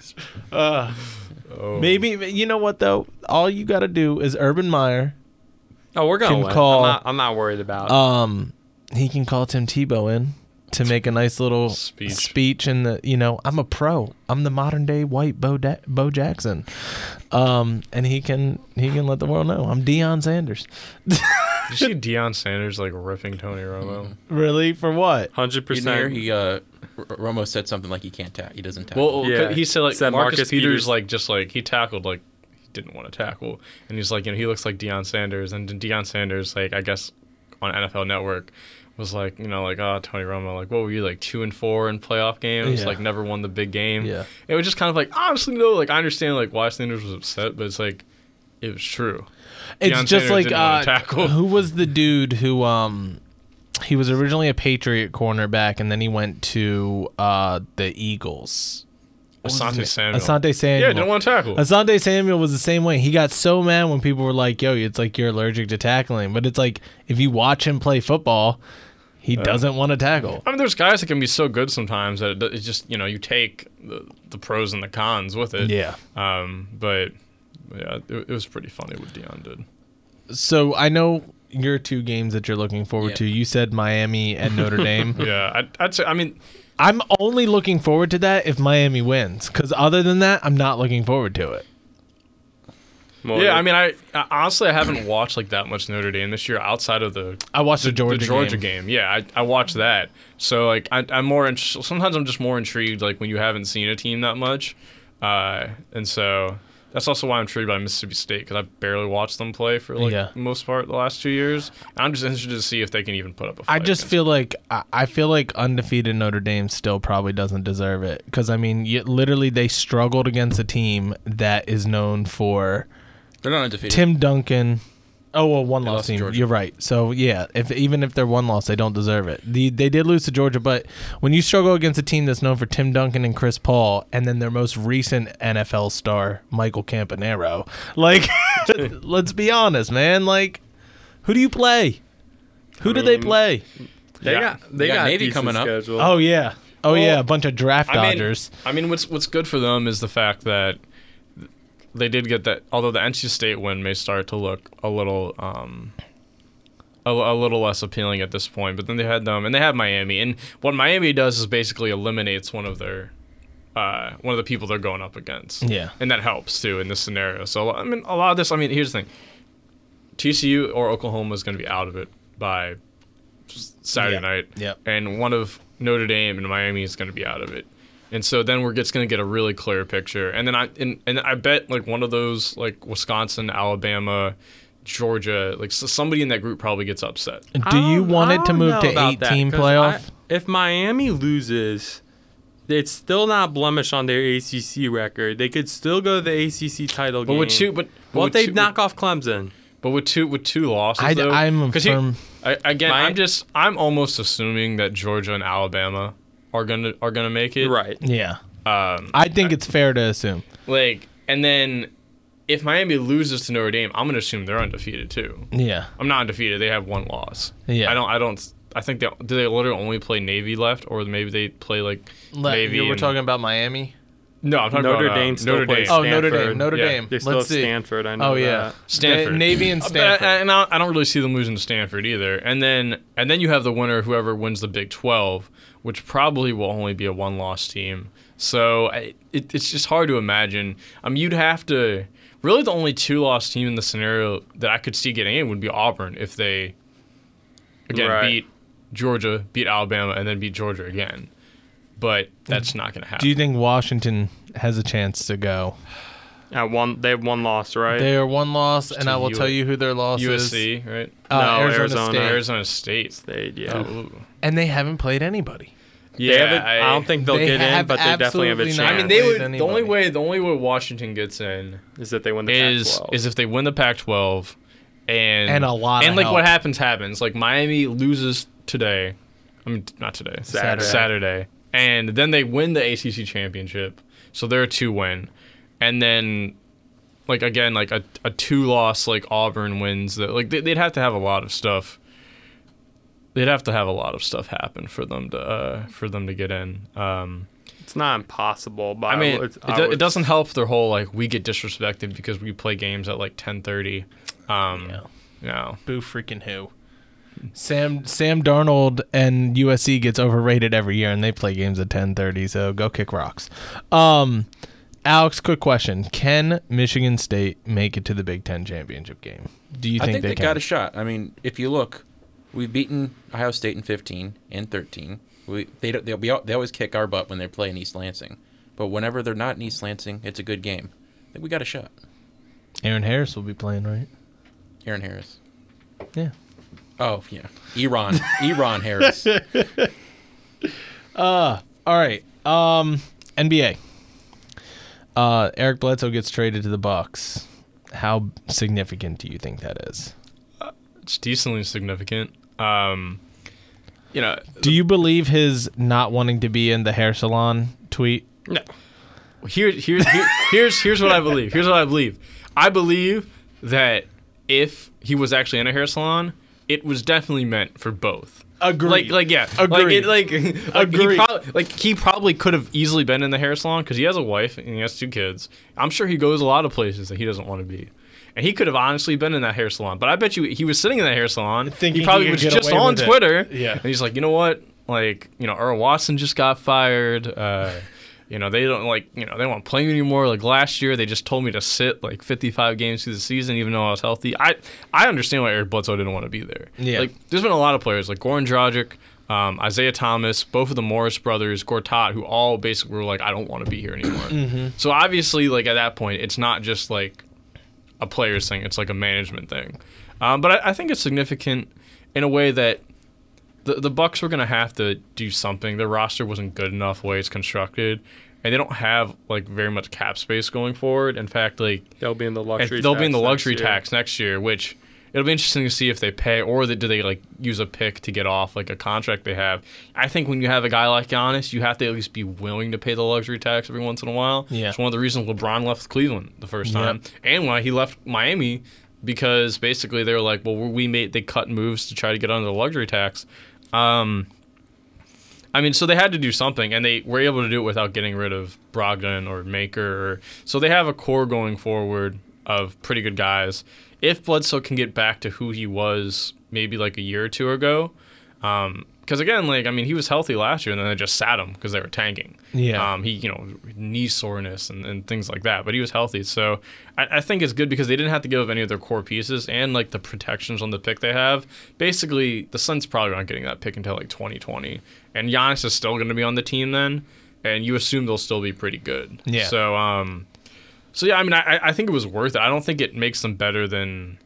Maybe, you know what though? All you got to do is Urban Meyer. Oh, we're gonna win. Call, I'm not worried about. He can call Tim Tebow in to make a nice little speech, and I'm a pro. I'm the modern day white Bo Jackson, and he can let the world know I'm Deion Sanders. Did you see Deion Sanders like ripping Tony Romo? Really? For what? 100%. He Romo said something like he doesn't tackle. Well, Yeah. he said like Said Marcus Peters he tackled like he didn't want to tackle, and he's like he looks like Deion Sanders, and Deion Sanders like I guess on NFL Network was like Tony Romo, like what were you like 2-4 in playoff games, like never won the big game. Yeah, it was just kind of like honestly though, like I understand like why Sanders was upset, but it's like it was true. It's Deion just Sanders like who was the dude who he was originally a Patriot cornerback, and then he went to the Eagles. Asante Samuel. Asante Samuel. Yeah, didn't want to tackle. Asante Samuel was the same way. He got so mad when people were like, yo, it's like you're allergic to tackling. But it's like if you watch him play football, he doesn't want to tackle. I mean, there's guys that can be so good sometimes that it's just, you take the pros and the cons with it. Yeah. But, yeah, it was pretty funny what Deion did. So I know your two games that you're looking forward to. You said Miami and Notre Dame. Yeah, I'd say, I mean, I'm only looking forward to that if Miami wins, because other than that, I'm not looking forward to it. Yeah, I mean, I honestly I haven't watched like that much Notre Dame this year outside of I watched the Georgia game. Yeah, I watched that. So like I'm more sometimes I'm just more intrigued like when you haven't seen a team that much, and so that's also why I'm intrigued by Mississippi State, because I barely watched them play for like the most part the last 2 years. And I'm just interested to see if they can even put up a fight. I feel like undefeated Notre Dame still probably doesn't deserve it, because I mean, literally they struggled against a team that is known for. They're not undefeated. Tim Duncan. Oh, well, one loss team. Georgia. You're right. So, yeah, even if they're one loss, they don't deserve it. They did lose to Georgia, but when you struggle against a team that's known for Tim Duncan and Chris Paul, and then their most recent NFL star, Michael Campanaro, like, let's be honest, man. Like, who do you play? Who do they play? They got Navy coming up. Schedule. Oh, yeah. A bunch of draft dodgers. I mean, what's good for them is the fact that they did get that. Although the NC State win may start to look a little less appealing at this point, but then they had them and they have Miami, and what Miami does is basically eliminates one of the people they're going up against. Yeah, and that helps too in this scenario. So I mean, a lot of this. I mean, here's the thing: TCU or Oklahoma is going to be out of it by Saturday night. Yeah, and one of Notre Dame and Miami is going to be out of it. And so then we're just going to get a really clear picture. And then I bet like one of those like Wisconsin, Alabama, Georgia, like somebody in that group probably gets upset. Do you want it to move to 8-team playoff? If Miami loses, it's still not blemish on their ACC record. They could still go to the ACC title game. What if they knock off Clemson? But with two losses, though, I'm almost assuming that Georgia and Alabama are gonna make it. Right. Yeah. I think it's fair to assume. Like, and then if Miami loses to Notre Dame, I'm gonna assume they're undefeated too. Yeah. I'm not undefeated. They have one loss. Yeah. I think do they literally only play Navy left, or maybe they play like Navy? We're talking about Miami. No, I'm talking Notre about Dame. Notre Dame. Oh, Notre Dame. They still have Stanford. I know. Oh yeah, that. Stanford. Navy and Stanford. And I don't really see them losing to Stanford either. And then you have the winner, whoever wins the Big 12, which probably will only be a one-loss team. So it's just hard to imagine. You'd have to really the only two-loss team in the scenario that I could see getting in would be Auburn if they beat Georgia, beat Alabama, and then beat Georgia again. But that's not going to happen. Do you think Washington has a chance to go? They have one loss, right? They are one loss, and to I will tell you who their loss is. USC, right? No, Arizona State. Yeah. Ooh. And they haven't played anybody. Yeah, I don't think they'll They get in, have but they definitely have a absolutely chance. not. I mean, they would. Played The only anybody. way Washington gets in is that they win the is Pac-12. if they win the Pac-12, and And a lot of and like help. what happens. Like Miami loses today. I mean, not today. Saturday, and then they win the ACC championship, so they're a 2-win, and then. Like again, like a 2-loss like Auburn wins that like they'd have to have a lot of stuff. They'd have to have a lot of stuff happen for them to get in. It's not impossible, but I mean, it doesn't help their whole like we get disrespected because we play games at like 10:30. No. Boo freaking who. Sam Darnold and USC gets overrated every year, and they play games at 10:30. So go kick rocks. Alex, quick question: can Michigan State make it to the Big Ten championship game? Do you think I think they can? got a shot. I mean, if you look, we've beaten Ohio State in 15 and 13. They always kick our butt when they play in East Lansing, but whenever they're not in East Lansing, it's a good game. I think we got a shot. Aaron Harris will be playing, right? Aaron Harris. Yeah. Oh yeah, Eron Harris. All right. NBA. Eric Bledsoe gets traded to the Bucks. How significant do you think that is? It's decently significant. Do you believe his not wanting to be in the hair salon tweet? No. Here's what I believe. Here's what I believe. I believe that if he was actually in a hair salon, it was definitely meant for both. Agreed. Yeah. Agreed. He probably could have easily been in the hair salon because he has a wife and he has 2 kids. I'm sure he goes a lot of places that he doesn't want to be. And he could have honestly been in that hair salon. But I bet you he was sitting in that hair salon. Thinking he probably he could was get just away on with it. Twitter. Yeah. And he's like, you know what? Earl Watson just got fired. They don't they don't want to play me anymore. Like last year, they just told me to sit like 55 games through the season, even though I was healthy. I understand why Eric Bledsoe didn't want to be there. Yeah. Like there's been a lot of players like Goran Dragic, Isaiah Thomas, both of the Morris brothers, Gortat, who all basically were like, I don't want to be here anymore. So obviously, like at that point, it's not just like a player's thing; it's like a management thing. But I think it's significant in a way that the Bucks were going to have to do something. Their roster wasn't good enough the way it's constructed, and they don't have like very much cap space going forward. In fact, like they'll be in the luxury. Tax next year, which it'll be interesting to see if they pay or do they like use a pick to get off like a contract they have. I think when you have a guy like Giannis, you have to at least be willing to pay the luxury tax every once in a while. Yeah. It's one of the reasons LeBron left Cleveland the first time, and why he left Miami, because basically they were like, well, they cut moves to try to get under the luxury tax. So they had to do something, and they were able to do it without getting rid of Brogdon or Maker. So they have a core going forward of pretty good guys. If Bledsoe can get back to who he was maybe like a year or 2 ago, because again, he was healthy last year, and then they just sat him because they were tanking. Yeah. Knee soreness and things like that, but he was healthy. So I think it's good because they didn't have to give up any of their core pieces and like the protections on the pick they have. Basically, the Suns probably aren't getting that pick until like 2020, and Giannis is still going to be on the team then, and you assume they'll still be pretty good. Yeah. So yeah, I think it was worth it. I don't think it makes them better than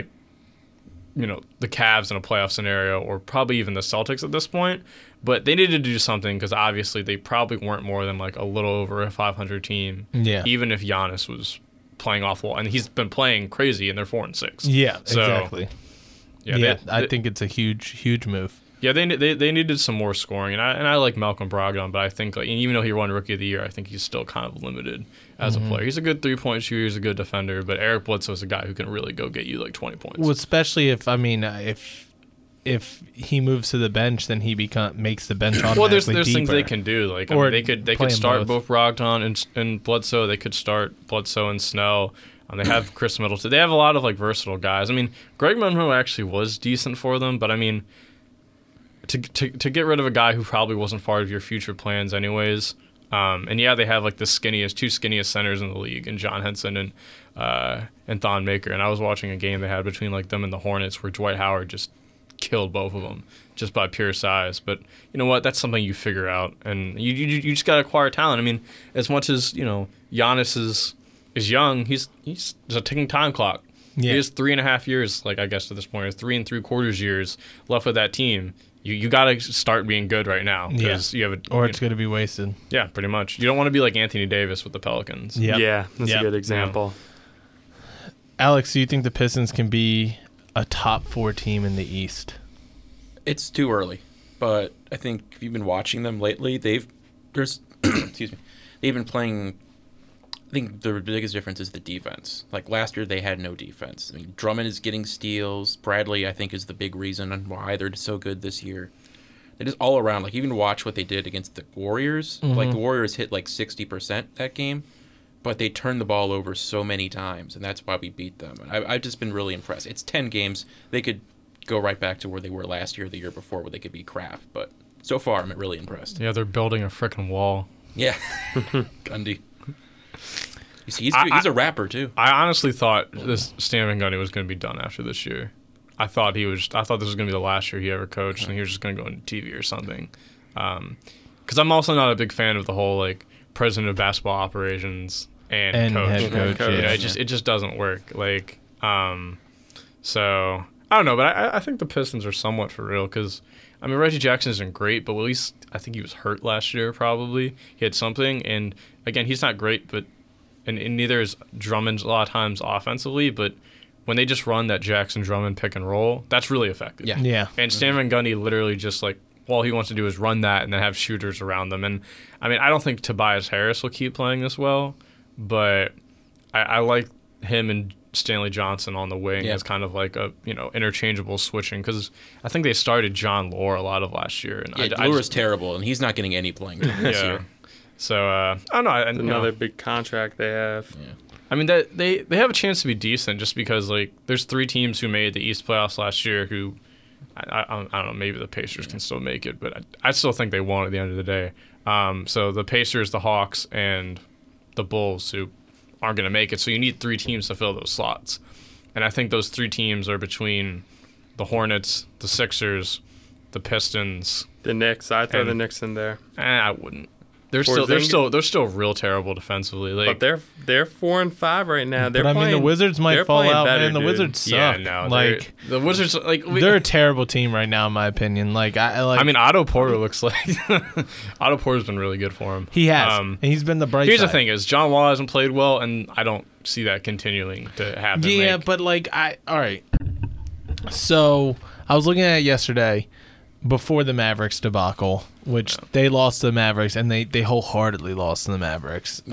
the Cavs in a playoff scenario, or probably even the Celtics at this point. But they needed to do something because obviously they probably weren't more than like a little over a 500 team. Yeah. Even if Giannis was playing awful, and he's been playing crazy, and they're 4-6. Yeah. So, Exactly. Yeah. I think it's a huge move. Yeah, they needed some more scoring, and I like Malcolm Brogdon, but I think even though he won Rookie of the Year, I think he's still kind of limited as a player. He's a good 3-point shooter, he's a good defender, but Eric Bledsoe is a guy who can really go get you like 20 points. Well, especially if he moves to the bench, then he makes the bench automatically Well, there's deeper. things they can do. Like they could start both Brogdon and Bledsoe. They could start Bledsoe and Snell. They have Chris Middleton. They have a lot of like versatile guys. Greg Monroe actually was decent for them, but to get rid of a guy who probably wasn't part of your future plans anyways. And yeah, they have like the two skinniest centers in the league, and John Henson and Thon Maker. And I was watching a game they had between like them and the Hornets where Dwight Howard just killed both of them just by pure size. But you know what? That's something you figure out, and you just got to acquire talent. As much as Giannis is is young. He's a ticking time clock. Yeah. He has 3.5 years, like I guess at this point, or 3 3/4 years left with that team. You got to start being good right now because you have or it's going to be wasted. Yeah, pretty much. You don't want to be like Anthony Davis with the Pelicans. Yep. Yeah, that's a good example. Alex, do you think the Pistons can be a top 4 team in the East? It's too early, but I think if you've been watching them lately, excuse me, they've been playing. I think the biggest difference is the defense. Like last year, they had no defense. I mean, Drummond is getting steals. Bradley, I think, is the big reason on why they're so good this year. They just all around. Like even watch what they did against the Warriors. Mm-hmm. Like the Warriors hit like 60% that game, but they turned the ball over so many times, and that's why we beat them. And I've just been really impressed. It's 10 games. They could go right back to where they were last year, the year before, where they could be crap. But so far, I'm really impressed. Yeah, they're building a freaking wall. Yeah, Gundy. You see, he's a rapper too. I honestly thought this Stan Van Gundy was going to be done after this year. I thought this was going to be the last year he ever coached, and he was just going to go into TV or something. Because I'm also not a big fan of the whole like president of basketball operations and coach. Head coach. You know, it just doesn't work. Like, so I don't know, but I think the Pistons are somewhat for real because. I mean, Reggie Jackson isn't great, but at least I think he was hurt last year probably. He had something, and again, he's not great, but and neither is Drummond a lot of times offensively, but when they just run that Jackson-Drummond pick and roll, that's really effective. Yeah. And Stan Van Gundy literally just like, all he wants to do is run that and then have shooters around them. And I mean, I don't think Tobias Harris will keep playing this well, but I like him and Stanley Johnson on the wing as kind of like a interchangeable switching because I think they started John Lore a lot of last year. And Lore's terrible, and he's not getting any playing time this year. So I don't know. Another big contract they have. Yeah. I mean that they have a chance to be decent just because like there's 3 teams who made the East playoffs last year who I don't know, maybe the Pacers can still make it, but I still think they won't at the end of the day. So the Pacers, the Hawks, and the Bulls who aren't going to make it. So you need 3 teams to fill those slots. And I think those 3 teams are between the Hornets, the Sixers, the Pistons. The Knicks. I'd throw the Knicks in there. I wouldn't. They're still real terrible defensively. Like, but they're 4 and 5 right now. But I mean, the Wizards might fall out, man. The Wizards suck. Yeah, no, like the Wizards, like they're a terrible team right now, in my opinion. I mean, Otto Porter looks like Otto Porter's been really good for him. He has, and he's been the bright Here's side. the thing: is John Wall hasn't played well, and I don't see that continuing to happen. Yeah, but like all right. So I was looking at it yesterday. Before the Mavericks debacle, which they lost to the Mavericks, and they wholeheartedly lost to the Mavericks.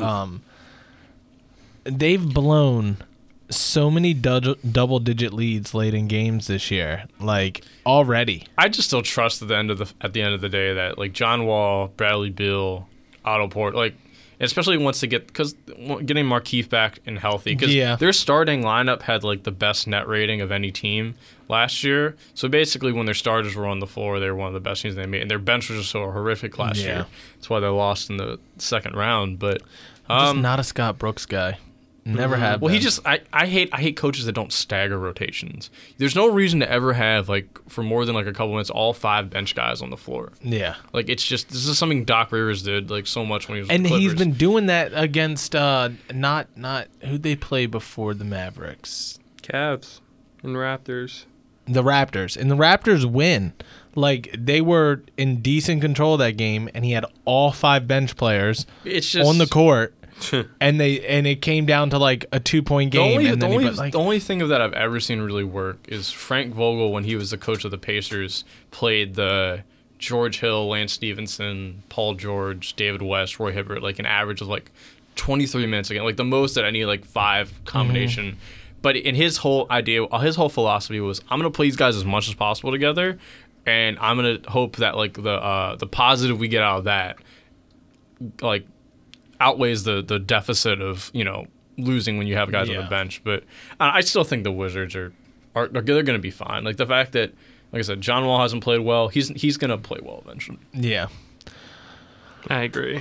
They've blown so many double-digit leads late in games this year, like already. I just still trust at the end of the day that like John Wall, Bradley Beal, Otto Porter, like especially once they getting Markieff back and healthy, because their starting lineup had like the best net rating of any team last year. So basically, when their starters were on the floor, they were one of the best teams they made, and their bench was just so horrific last year. That's why they lost in the second round. But I'm just not a Scott Brooks guy. Never have. Well, been. I hate coaches that don't stagger rotations. There's no reason to ever have like for more than like a couple minutes all 5 bench guys on the floor. Yeah, like it's just this is something Doc Rivers did like so much when he was. And with the he's Clippers. been doing that against not who'd they play before the Mavericks? Cavs and Raptors. The Raptors, and the Raptors win. Like they were in decent control of that game, and he had all 5 bench players on the court. and it came down to like a 2-point game. The only thing of that I've ever seen really work is Frank Vogel, when he was the coach of the Pacers, played the George Hill, Lance Stevenson, Paul George, David West, Roy Hibbert, like an average of like 23 minutes again, like the most at any like 5 combination. Mm-hmm. But in his whole idea, his whole philosophy was, I'm gonna play these guys as much as possible together, and I'm gonna hope that like the positive we get out of that, like, outweighs the deficit of losing when you have guys on the bench. But I still think the Wizards are they're going to be fine. Like the fact that, like I said, John Wall hasn't played well. He's going to play well eventually. Yeah, I agree.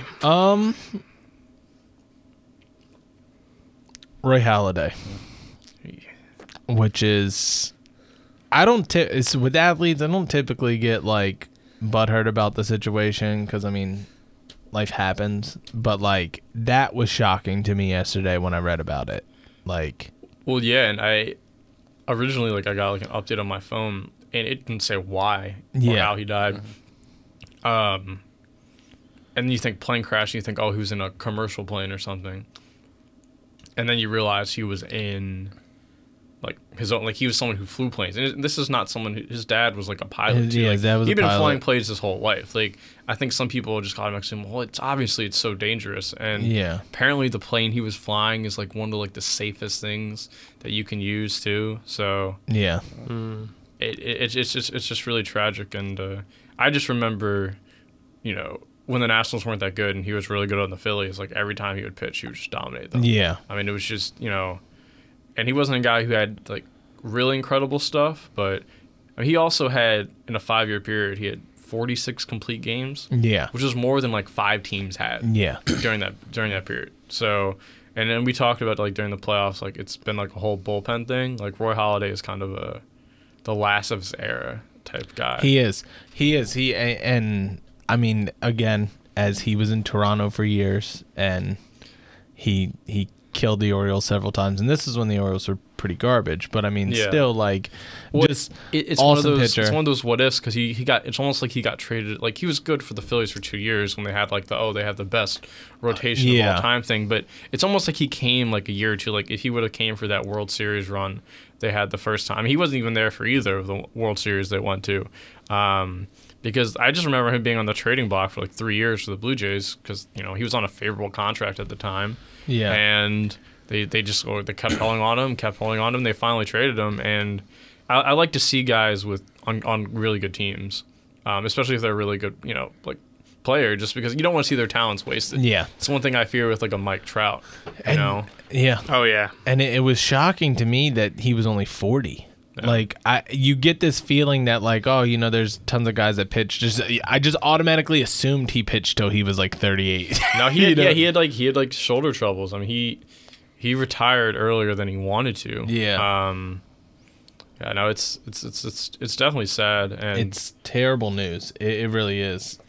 Roy Halladay, which is it's with athletes. I don't typically get like butthurt about the situation because I mean, life happens, but like that was shocking to me yesterday when I read about it. Like, well, yeah, and I originally I got like an update on my phone, and it didn't say why or how he died. And you think plane crash, and you think, oh, he was in a commercial plane or something, and then you realize he was in like his own, like he was someone who flew planes, and this is not someone who, his dad was like a pilot too. Yeah, like, his dad was he'd a been pilot. flying planes his whole life. Like I think some people just automatically assume, well, it's so dangerous, and yeah, apparently the plane he was flying is like one of like the safest things that you can use too. So yeah, it's just really tragic, and I just remember, when the Nationals weren't that good and he was really good on the Phillies, like every time he would pitch, he would just dominate them. yeah, I mean, it was just, and he wasn't a guy who had like really incredible stuff, but he also had, in a 5-year period, he had 46 complete games, yeah, which is more than like 5 teams had yeah, during that period. So, and then we talked about like during the playoffs, like it's been like a whole bullpen thing. Like Roy Halladay is kind of the last of his era type guy. He is. And I mean, again, as he was in Toronto for years, and he killed the Orioles several times, and this is when the Orioles were pretty garbage. But I mean, still like just it's awesome one of those, pitcher. It's one of those what ifs because he got. It's almost like he got traded. Like he was good for the Phillies for 2 years when they had like they have the best rotation of all time thing. But it's almost like he came like a year or two. Like if he would have came for that World Series run they had the first time, he wasn't even there for either of the World Series they went to. Because I just remember him being on the trading block for like 3 years for the Blue Jays because he was on a favorable contract at the time. Yeah, and they kept holding on him. They finally traded him, and I like to see guys on really good teams, especially if they're really good, like player, just because you don't want to see their talents wasted. Yeah, it's one thing I fear with like a Mike Trout, Yeah, oh yeah, and it was shocking to me that he was only 40. Yeah. Like you get this feeling that like, oh, there's tons of guys that pitch. I just automatically assumed he pitched till he was like 38. No, he had like shoulder troubles. I mean, he retired earlier than he wanted to. Yeah. Yeah. No, it's definitely sad, and it's terrible news. It really is.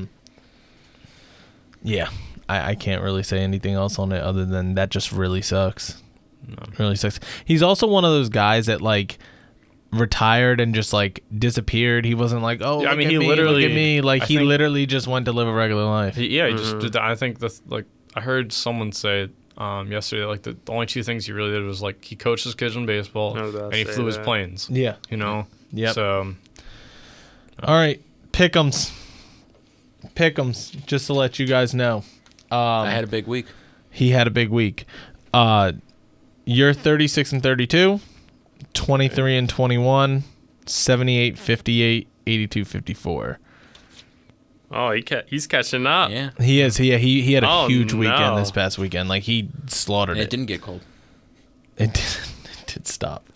Yeah. I can't really say anything else on it other than that just really sucks. No. Really sucks. He's also one of those guys that like retired and just like disappeared. He wasn't like, oh, yeah, I mean, look at me. Like he literally just went to live a regular life. He just did that. I think I heard someone say yesterday, like the only 2 things he really did was like he coached his kids in baseball and he flew his planes. Yeah. Yep. So. All right, Pick'ems, just to let you guys know. I had a big week. He had a big week. You're 36-32, 23-21, 78-58, 82-54. Oh, he's catching up. Yeah, he is. He had a huge no. weekend this past weekend. Like he slaughtered it. It didn't get cold. It did stop.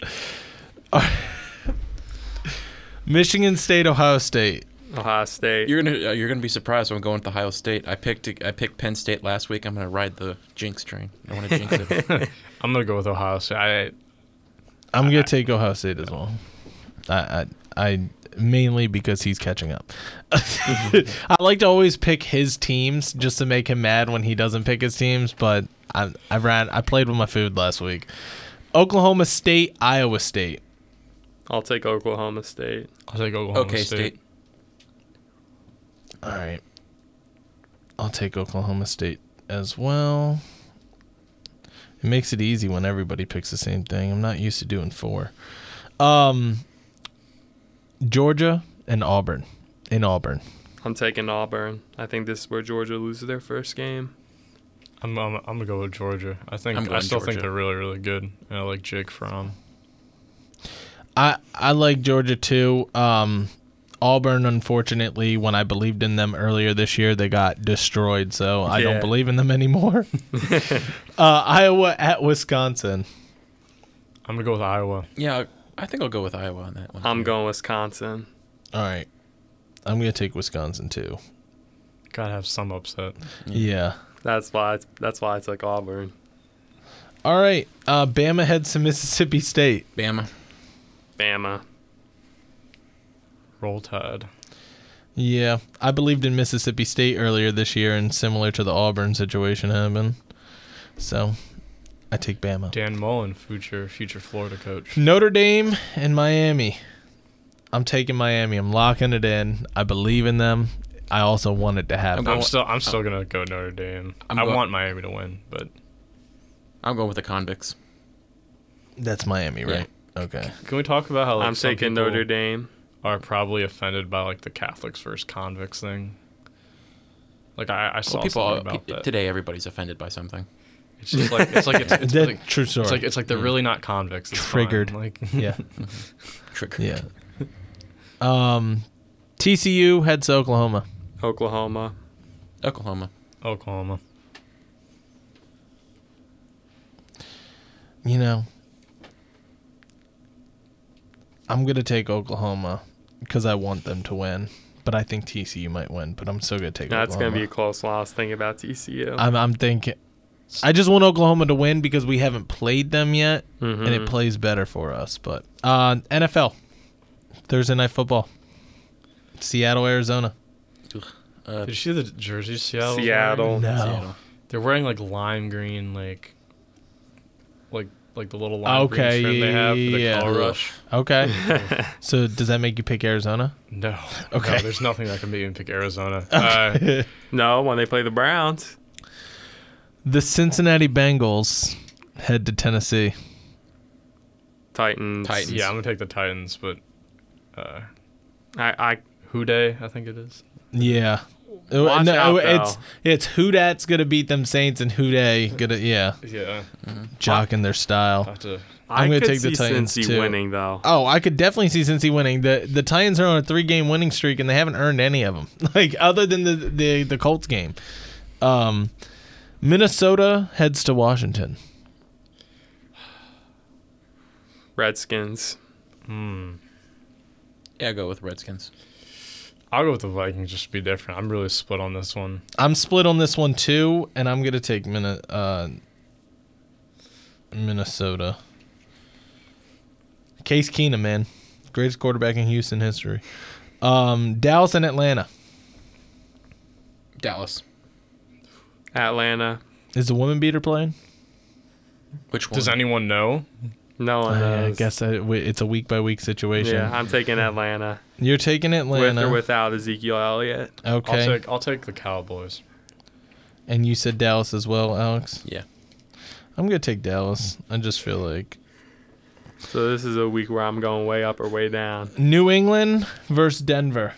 Michigan State, Ohio State. Ohio State. You're gonna be surprised when I'm going with Ohio State. I picked Penn State last week. I'm gonna ride the jinx train. I want to jinx it. I'm gonna go with Ohio State. I'm gonna take Ohio State as well. I mainly because he's catching up. I like to always pick his teams just to make him mad when he doesn't pick his teams. But I played with my food last week. Oklahoma State, Iowa State. I'll take Oklahoma State. I'll take Oklahoma State. All right. I'll take Oklahoma State as well. It makes it easy when everybody picks the same thing. I'm not used to doing 4. Georgia and Auburn. In Auburn. I'm taking Auburn. I think this is where Georgia loses their first game. I'm gonna go with Georgia. I still Georgia. think they're really, really good. And I like Jake Fromm. I like Georgia too. Auburn, unfortunately, when I believed in them earlier this year, they got destroyed, so I don't believe in them anymore. Iowa at Wisconsin. I'm going to go with Iowa. Yeah, I think I'll go with Iowa on that one. I'm going Wisconsin. All right. I'm going to take Wisconsin, too. Got to have some upset. Yeah. That's why I took Auburn. All right. Bama heads to Mississippi State. Bama. Bama. Roll Tide. Yeah, I believed in Mississippi State earlier this year, and similar to the Auburn situation happened. So, I take Bama. Dan Mullen, future Florida coach. Notre Dame and Miami. I'm taking Miami. I'm locking it in. I believe in them. I also want it to happen. I'm still gonna go Notre Dame. I want Miami to win, but I'm going with the Convicts. That's Miami, right? Yeah. Okay. can we talk about how like I'm some taking people Notre Dame. are probably offended by like the Catholics versus convicts thing? Like I saw something about that. Today, everybody's offended by something. It's just like it's That's like, true story. it's like they're really not convicts. It's Triggered. fine. Like Yeah. Trigger. Yeah. TCU heads to Oklahoma. Oklahoma. Oklahoma. You know, I'm going to take Oklahoma because I want them to win. But I think TCU might win. But I'm still going to take That's Oklahoma. going to be a close one. I was thinking about TCU. I'm thinking... I just want Oklahoma to win because we haven't played them yet. Mm-hmm. And it plays better for us. But NFL. Thursday Night Football. Seattle, Arizona. Did you see the jerseys Seattle? Seattle. No. Seattle. They're wearing like lime green, like the little lime green trim they have for the yeah. color rush. Okay. So does that make you pick Arizona? No. Okay. No, there's nothing that can make me pick Arizona. No, when they play the Browns. The Cincinnati Bengals head to Tennessee. Titans. Yeah, I'm gonna take the Titans, but I Houday, I think it is. Yeah. Watch out, it's who that's gonna beat them Saints and who they gonna Yeah. jocking their style. Have to. I'm gonna could take the see Titans Cincy too. winning though. Oh, I could definitely see Cincy winning. The Titans are on a 3-game winning streak and they haven't earned any of them. Like other than the Colts game. Minnesota heads to Washington. Redskins. Yeah, go with Redskins. I'll go with the Vikings just to be different. I'm really split on this one. I'm split on this one too, and I'm gonna take Minnesota. Case Keenum, man, greatest quarterback in Houston history. Dallas and Atlanta. Dallas. Atlanta. Is the woman beater playing? Which one? Does anyone know? No one I knows. guess it's a week by week situation. Yeah, I'm taking Atlanta. You're taking Atlanta. With or without Ezekiel Elliott. Okay. I'll take the Cowboys. And you said Dallas as well, Alex? Yeah. I'm going to take Dallas. I just feel like. So this is a week where I'm going way up or way down. New England versus Denver.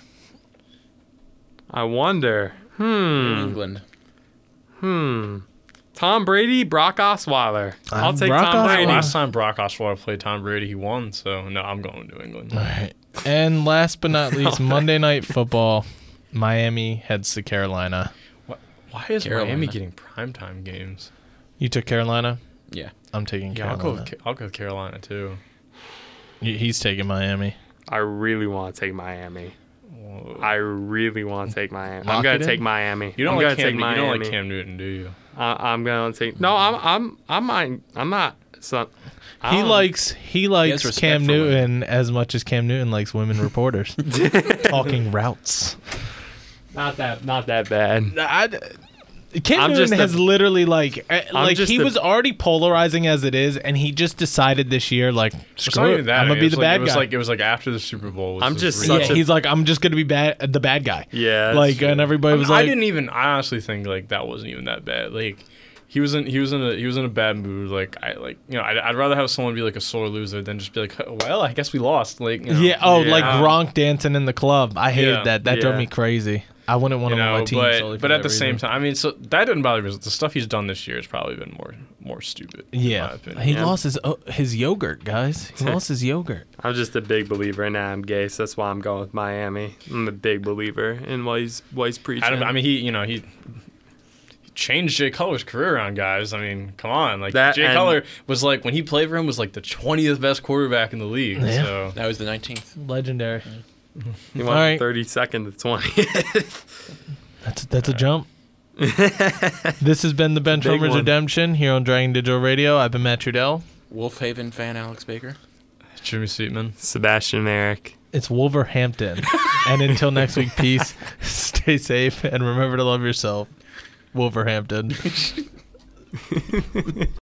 I wonder. New England. Tom Brady, Brock Osweiler. I'll take Brock Tom Brady. Osweiler. Last time Brock Osweiler played Tom Brady, he won. So no, I'm going to New England. All right. And last but not least, Monday Night Football. Miami heads to Carolina. Why is Carolina. Miami getting primetime games? You took Carolina? Yeah. I'm taking Yeah, Carolina. I'll go with Carolina too. He's taking Miami. I really want to take Miami. I really want to take Miami. Lock I'm going it to in? take Miami. You don't I'm like gonna Cam? take You don't like Miami. Cam Newton, do you? I'm going to take. No, I'm not. So, He likes respect Cam for women. Newton as much as Cam Newton likes women reporters. Talking routes. Not that bad. Cam I'm Newton just has literally just he was already polarizing as it is, and he just decided this year It's screw not it, even that. I'm gonna be the bad guy. It was like after the Super Bowl. was I'm his just reason. such Yeah, a- he's like, I'm just gonna be the bad guy. Yeah. that's Like, true. and everybody was I like, didn't even. I honestly think like that wasn't even that bad. Like he was in a bad mood. Like I'd rather have someone be like a sore loser than just be like, well, I guess we lost. Like yeah, like Gronk dancing in the club. I hated Yeah, that. That drove yeah. me crazy. I wouldn't want him on my team. solely for but that at the same reason. time, I mean, so that didn't bother me. The stuff he's done this year has probably been more stupid. in my Yeah, opinion. he Yeah. lost his yogurt, guys. He lost his yogurt. I'm just a big believer in Adam Gase. That's why I'm going with Miami. I'm a big believer in what he's preaching. I mean, he changed Jay Cutler's career around, guys. I mean, come on. Like That Jay and- Cutler was like when he played for him was like the 20th best quarterback in the league. Yeah. So That was the 19th. Legendary. he went All right. 32nd to 20th. That's a jump. This has been the Benchwarmers one. Redemption here on Dragon Digital Radio. I've been Matt Trudell. Wolf Haven fan Alex Baker. Jimmy Seatman. Sebastian Merrick. It's Wolverhampton. And until next week, peace. Stay safe and remember to love yourself. Wolverhampton.